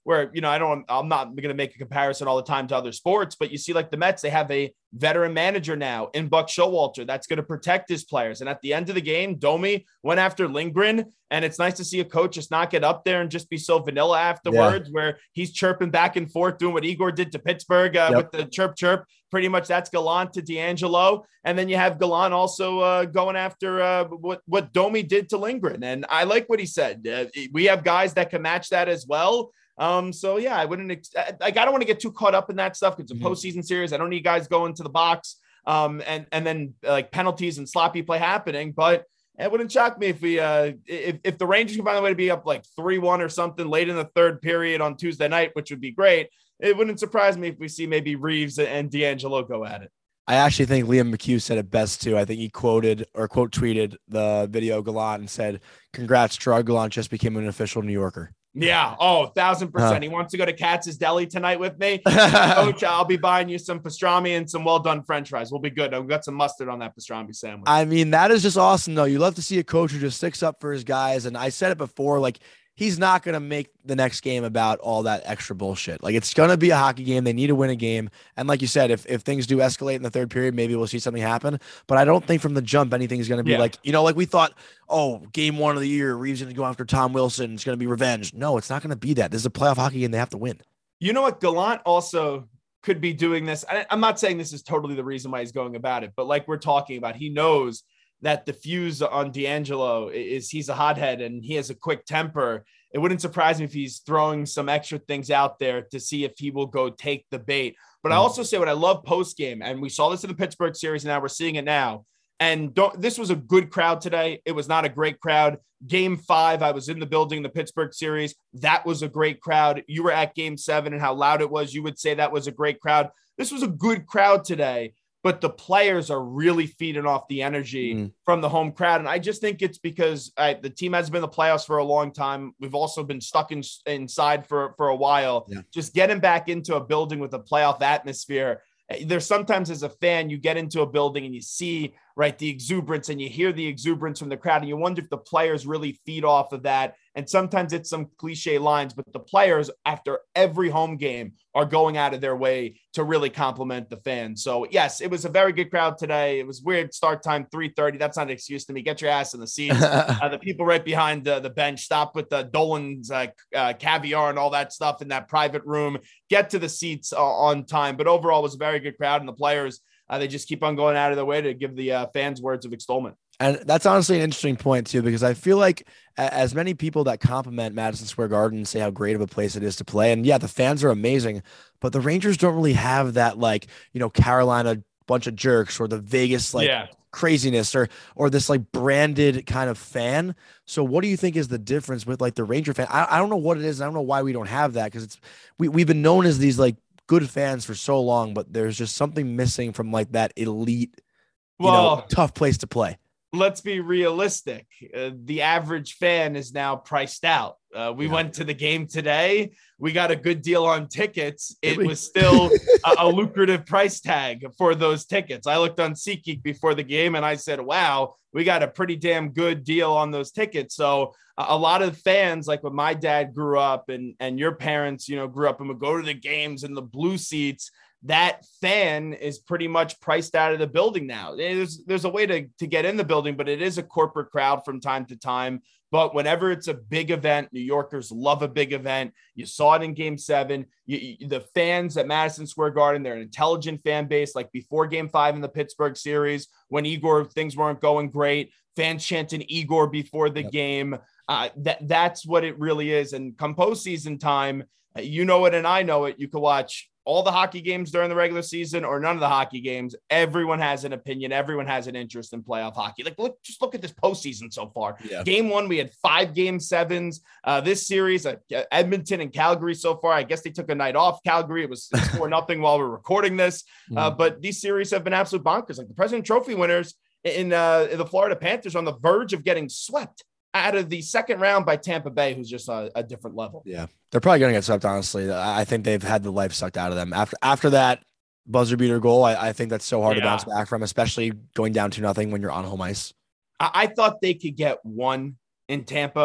where, you know, I don't, I'm not going to make a comparison all the time to other sports, but you see like the Mets, they have a veteran manager now in Buck Showalter that's going to protect his players. And at the end of the game, Domi went after Lindgren, and it's nice to see a coach just not get up there and just be so vanilla afterwards, yeah. where he's chirping back and forth, doing what Igor did to Pittsburgh uh, yep. with the chirp chirp. Pretty much that's Gallant to D'Angelo. And then you have Gallant also uh, going after uh, what, what Domi did to Lindgren. And I like what he said. Uh, we have guys that can match that as well. Um, so yeah, I wouldn't, ex- like, I don't want to get too caught up in that stuff. It's a mm-hmm. postseason series. I don't need guys going to the box um, and, and then like penalties and sloppy play happening, but it wouldn't shock me if we, uh, if, if the Rangers can find a way to be up like three one or something late in the third period on Tuesday night, which would be great. It wouldn't surprise me if we see maybe Reeves and D'Angelo go at it. I actually think Liam McHugh said it best too. I think he quoted or quote tweeted the video Gallant and said, "Congrats, Gerard Gallant just became an official New Yorker." Yeah. Oh, thousand percent. Uh, he wants to go to Katz's Deli tonight with me. Coach, I'll be buying you some pastrami and some well done French fries. We'll be good. I've got some mustard on that pastrami sandwich. I mean, that is just awesome though. You love to see a coach who just sticks up for his guys. And I said it before, like, he's not going to make the next game about all that extra bullshit. Like, it's going to be a hockey game. They need to win a game. And like you said, if, if things do escalate in the third period, maybe we'll see something happen. But I don't think from the jump, anything's going to be yeah. like, you know, like we thought, oh, game one of the year, Reeves going to go after Tom Wilson. It's going to be revenge. No, it's not going to be that. This is a playoff hockey game. They have to win. You know what? Gallant also could be doing this. I, I'm not saying this is totally the reason why he's going about it, but like we're talking about, he knows that the fuse on D'Angelo is he's a hothead and he has a quick temper. It wouldn't surprise me if he's throwing some extra things out there to see if he will go take the bait. But I also say what I love post game, and we saw this in the Pittsburgh series, and now we're seeing it now. And don't, this was a good crowd today. It was not a great crowd. Game five, I was in the building in the Pittsburgh series. That was a great crowd. You were at game seven and how loud it was. You would say that was a great crowd. This was a good crowd today. But the players are really feeding off the energy mm. from the home crowd. And I just think it's because uh, the team has been in the playoffs for a long time. We've also been stuck in, inside for, for a while. Yeah. Just getting back into a building with a playoff atmosphere. There's sometimes as a fan, you get into a building and you see, right, the exuberance and you hear the exuberance from the crowd and you wonder if the players really feed off of that. And sometimes it's some cliche lines, but the players after every home game are going out of their way to really compliment the fans. So yes, it was a very good crowd today. It was weird start time, three thirty. That's not an excuse to me. Get your ass in the seats. uh, the people right behind uh, the bench, stop with the Dolan's uh, uh, caviar and all that stuff in that private room. Get to the seats uh, on time. But overall, it was a very good crowd, and the players, uh, they just keep on going out of their way to give the uh, fans words of extolment. And that's honestly an interesting point too, because I feel like as many people that compliment Madison Square Garden and say how great of a place it is to play. And yeah, the fans are amazing, but the Rangers don't really have that, like, you know, Carolina bunch of jerks or the Vegas, like yeah. craziness or, or this like branded kind of fan. So what do you think is the difference with like the Ranger fan? I, I don't know what it is. I don't know why we don't have that. Cause it's, we, we've been known as these like good fans for so long, but there's just something missing from like that elite, you well, know, tough place to play. Let's be realistic. Uh, the average fan is now priced out. Uh, we yeah. went to the game today. We got a good deal on tickets. It was still a, a lucrative price tag for those tickets. I looked on SeatGeek before the game and I said, wow, we got a pretty damn good deal on those tickets. So uh, a lot of fans, like when my dad grew up and, and your parents, you know, grew up and would go to the games in the blue seats, that fan is pretty much priced out of the building now. There's, there's a way to, to get in the building, but it is a corporate crowd from time to time. But whenever it's a big event, New Yorkers love a big event. You saw it in game seven. You, you, the fans at Madison Square Garden, they're an intelligent fan base. Like before game five in the Pittsburgh series, when Igor, things weren't going great, fans chanting Igor before the yep. game. Uh, that that's what it really is. And come postseason time, you know it and I know it. You can watch all the hockey games during the regular season or none of the hockey games. Everyone has an opinion. Everyone has an interest in playoff hockey. Like, look, just look at this postseason so far. Yeah. Game one, we had five game sevens. Uh, this series, uh, Edmonton and Calgary so far. I guess they took a night off. Calgary, it was four nothing while we're recording this. Uh, mm. But these series have been absolute bonkers. Like the President Trophy winners in, uh, in the Florida Panthers are on the verge of getting swept out of the second round by Tampa Bay, who's just a, a different level. Yeah. They're probably going to get swept, honestly. I think they've had the life sucked out of them. After after that buzzer beater goal, I, I think that's so hard yeah. to bounce back from, especially going down to nothing when you're on home ice. I, I thought they could get one in Tampa.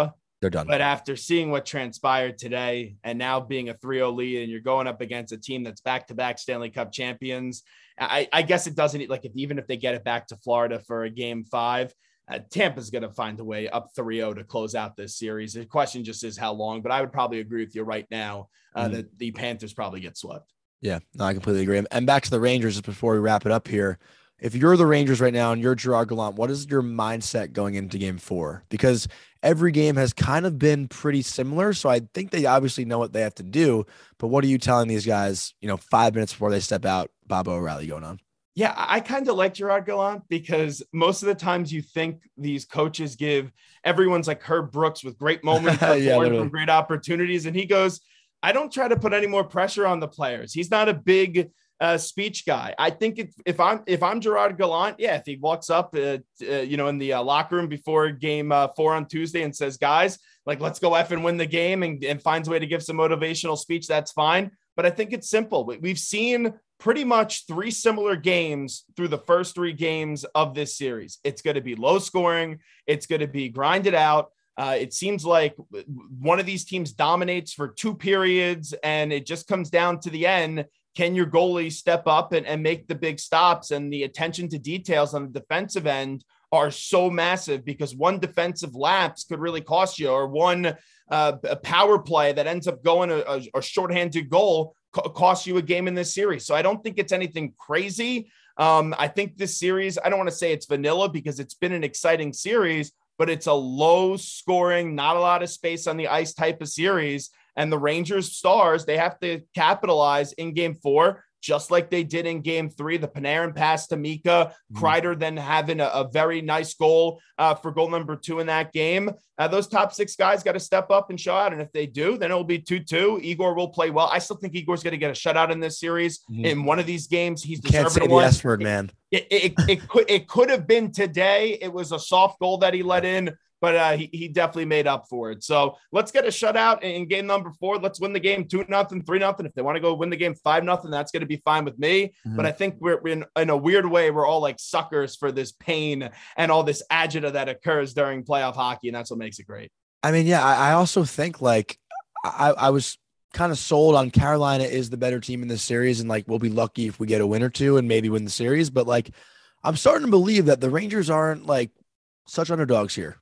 They're done. But after seeing what transpired today and now being a three oh lead and you're going up against a team that's back-to-back Stanley Cup champions, I, I guess it doesn't like if even if they get it back to Florida for a game five, uh, Tampa's going to find a way up three oh to close out this series. The question just is how long, but I would probably agree with you right now uh, mm-hmm. that the Panthers probably get swept. Yeah, no, I completely agree. And back to the Rangers just before we wrap it up here. If you're the Rangers right now and you're Gerard Gallant, what is your mindset going into game four? Because every game has kind of been pretty similar. So I think they obviously know what they have to do. But what are you telling these guys, you know, five minutes before they step out, Bob O'Reilly going on? Yeah, I kind of like Gerard Gallant because most of the times you think these coaches give everyone's like Herb Brooks with great moments yeah, from great opportunities. And he goes, I don't try to put any more pressure on the players. He's not a big uh, speech guy. I think if, if I'm if I'm Gerard Gallant, yeah, if he walks up, uh, uh, you know, in the uh, locker room before game uh, four on Tuesday and says, guys, like, let's go F and win the game and, and finds a way to give some motivational speech, that's fine. But I think it's simple. We've seen pretty much three similar games through the first three games of this series. It's going to be low scoring. It's going to be grinded out. Uh, it seems like one of these teams dominates for two periods and it just comes down to the end. Can your goalie step up and, and make the big stops? And the attention to details on the defensive end are so massive because one defensive lapse could really cost you, or one uh, a power play that ends up going a, a, a shorthanded goal co- costs you a game in this series. So I don't think it's anything crazy. Um, I think this series, I don't want to say it's vanilla because it's been an exciting series, but it's a low scoring, not a lot of space on the ice type of series. And the Rangers Stars, they have to capitalize in game four, just like they did in game three. The Panarin pass to Mika, mm-hmm. Kreider then having a, a very nice goal uh, for goal number two in that game. Uh, those top six guys got to step up and show out. And if they do, then it'll be two two. Igor will play well. I still think Igor's going to get a shutout in this series. Mm-hmm. In one of these games, he's can't say the S word, man. It, it, it, it could it could have been today. It was a soft goal that he let in. But uh, he, he definitely made up for it. So let's get a shutout in game number four. Let's win the game two nothing, three nothing. If they want to go win the game five nothing, that's going to be fine with me. Mm-hmm. But I think we're in, in a weird way, we're all like suckers for this pain and all this agita that occurs during playoff hockey. And that's what makes it great. I mean, yeah, I, I also think like I, I was kind of sold on Carolina is the better team in this series. And like, we'll be lucky if we get a win or two and maybe win the series. But like, I'm starting to believe that the Rangers aren't like such underdogs here.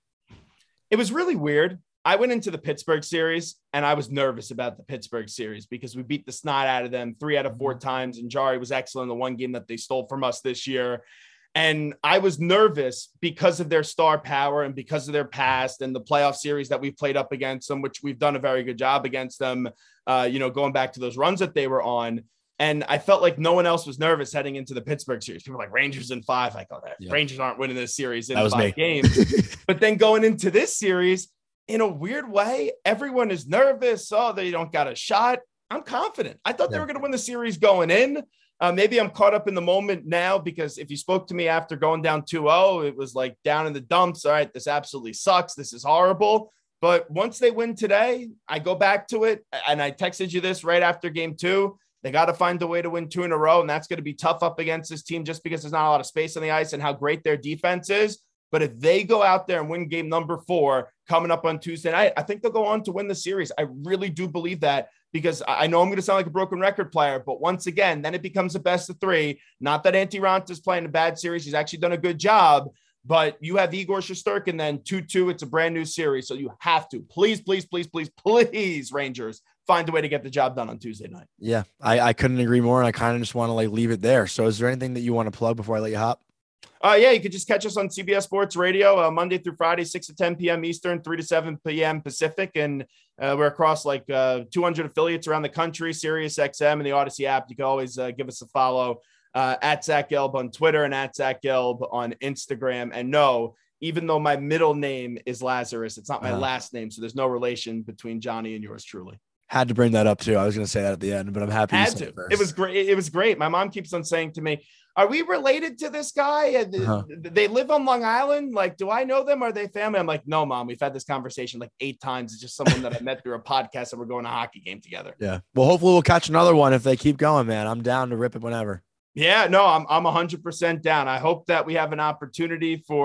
It was really weird. I went into the Pittsburgh series and I was nervous about the Pittsburgh series because we beat the snot out of them three out of four times. And Jari was excellent in the one game that they stole from us this year. And I was nervous because of their star power and because of their past and the playoff series that we've played up against them, which we've done a very good job against them, uh, you know, going back to those runs that they were on. And I felt like no one else was nervous heading into the Pittsburgh series. People were like Rangers in five. Like, oh, that yeah. Rangers aren't winning this series in that was five me. games. But then going into this series, in a weird way, everyone is nervous. Oh, they don't got a shot. I'm confident. I thought yeah. they were going to win the series going in. Uh, maybe I'm caught up in the moment now because if you spoke to me after going down two oh, it was like down in the dumps. All right, this absolutely sucks. This is horrible. But once they win today, I go back to it. And I texted you this right after game two. They got to find a way to win two in a row, and that's going to be tough up against this team just because there's not a lot of space on the ice and how great their defense is. But if they go out there and win game number four coming up on Tuesday night, I think they'll go on to win the series. I really do believe that because I know I'm going to sound like a broken record player, but once again, then it becomes a best of three. Not that Antti Raanta is playing a bad series. He's actually done a good job, but you have Igor Shesterkin, then two two. It's a brand new series, so you have to. Please, please, please, please, please, Rangers, find a way to get the job done on Tuesday night. Yeah, I, I couldn't agree more, and I kind of just want to like leave it there. So is there anything that you want to plug before I let you hop? Uh, yeah, you could just catch us on C B S Sports Radio uh, Monday through Friday, six to ten p.m. Eastern, three to seven p.m. Pacific. And uh, we're across like uh, two hundred affiliates around the country, Sirius X M and the Odyssey app. You can always uh, give us a follow uh, at Zach Gelb on Twitter and at Zach Gelb on Instagram. And no, even though my middle name is Lazarus, it's not my uh-huh. last name. So there's no relation between Johnny and yours truly. Had to bring that up too. I was going to say that at the end, but I'm happy. Had to. It was great. It was great. My mom keeps on saying to me, are we related to this guy? Uh-huh. They live on Long Island. Like, do I know them? Are they family? I'm like, no, Mom, we've had this conversation like eight times. It's just someone that I met through a podcast and we're going to a hockey game together. Yeah. Well, hopefully we'll catch another one if they keep going, man. I'm down to rip it whenever. Yeah, no, I'm I'm one hundred percent down. I hope that we have an opportunity for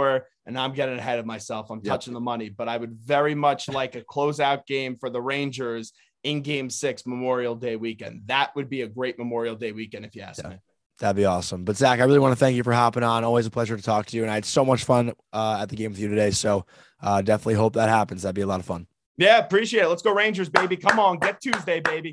and I'm getting ahead of myself. I'm Yep. touching the money, but I would very much like a closeout game for the Rangers in game six, Memorial Day weekend. That would be a great Memorial Day weekend, if you ask Yeah. me. That'd be awesome. But Zach, I really want to thank you for hopping on. Always a pleasure to talk to you. And I had so much fun uh, at the game with you today. So uh, definitely hope that happens. That'd be a lot of fun. Yeah, appreciate it. Let's go Rangers, baby. Come on, get Tuesday, baby.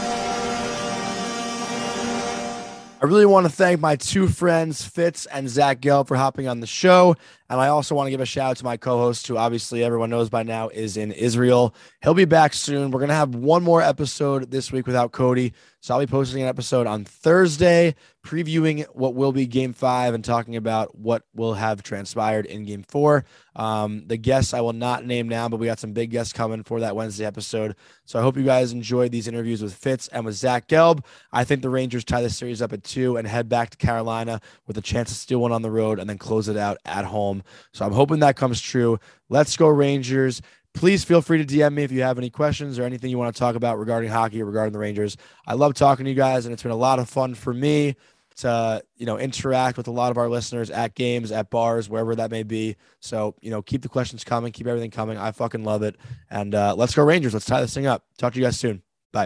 I really want to thank my two friends, Fitz and Zach Gelb, for hopping on the show. And I also want to give a shout out to my co-host, who obviously everyone knows by now is in Israel. He'll be back soon. We're going to have one more episode this week without Cody. So I'll be posting an episode on Thursday, previewing what will be game five and talking about what will have transpired in game four. Um, the guests I will not name now, but we got some big guests coming for that Wednesday episode. So I hope you guys enjoyed these interviews with Fitz and with Zach Gelb. I think the Rangers tie the series up at two and head back to Carolina with a chance to steal one on the road and then close it out at home. So I'm hoping that comes true. Let's go Rangers. Please feel free to D M me if you have any questions or anything you want to talk about regarding hockey or regarding the Rangers. I love talking to you guys, and it's been a lot of fun for me to, you know, interact with a lot of our listeners at games, at bars, wherever that may be. So, you know, keep the questions coming, keep everything coming. I fucking love it. And uh, let's go Rangers. Let's tie this thing up. Talk to you guys soon. Bye.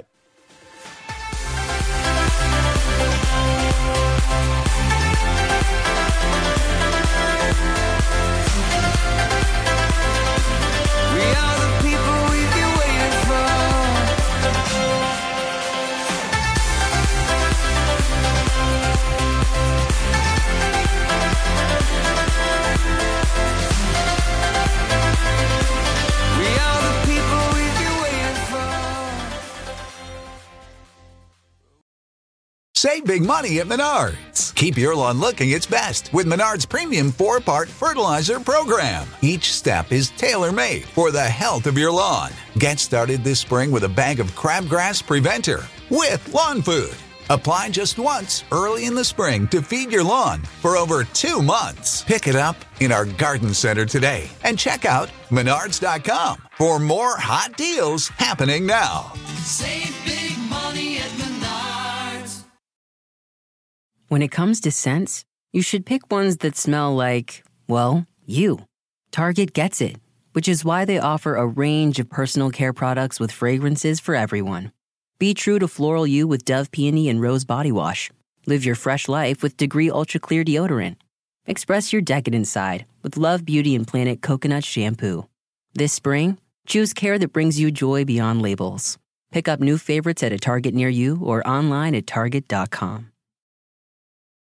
We are the people we've been waiting for. We are the people we've been waiting for. Save big money at Menards. Keep your lawn looking its best with Menards Premium four-part fertilizer program. Each step is tailor-made for the health of your lawn. Get started this spring with a bag of crabgrass preventer with lawn food. Apply just once early in the spring to feed your lawn for over two months. Pick it up in our garden center today and check out menards dot com for more hot deals happening now. Save big money at Menards. When it comes to scents, you should pick ones that smell like, well, you. Target gets it, which is why they offer a range of personal care products with fragrances for everyone. Be true to floral you with Dove Peony and Rose Body Wash. Live your fresh life with Degree Ultra Clear Deodorant. Express your decadent side with Love Beauty and Planet Coconut Shampoo. This spring, choose care that brings you joy beyond labels. Pick up new favorites at a Target near you or online at target dot com.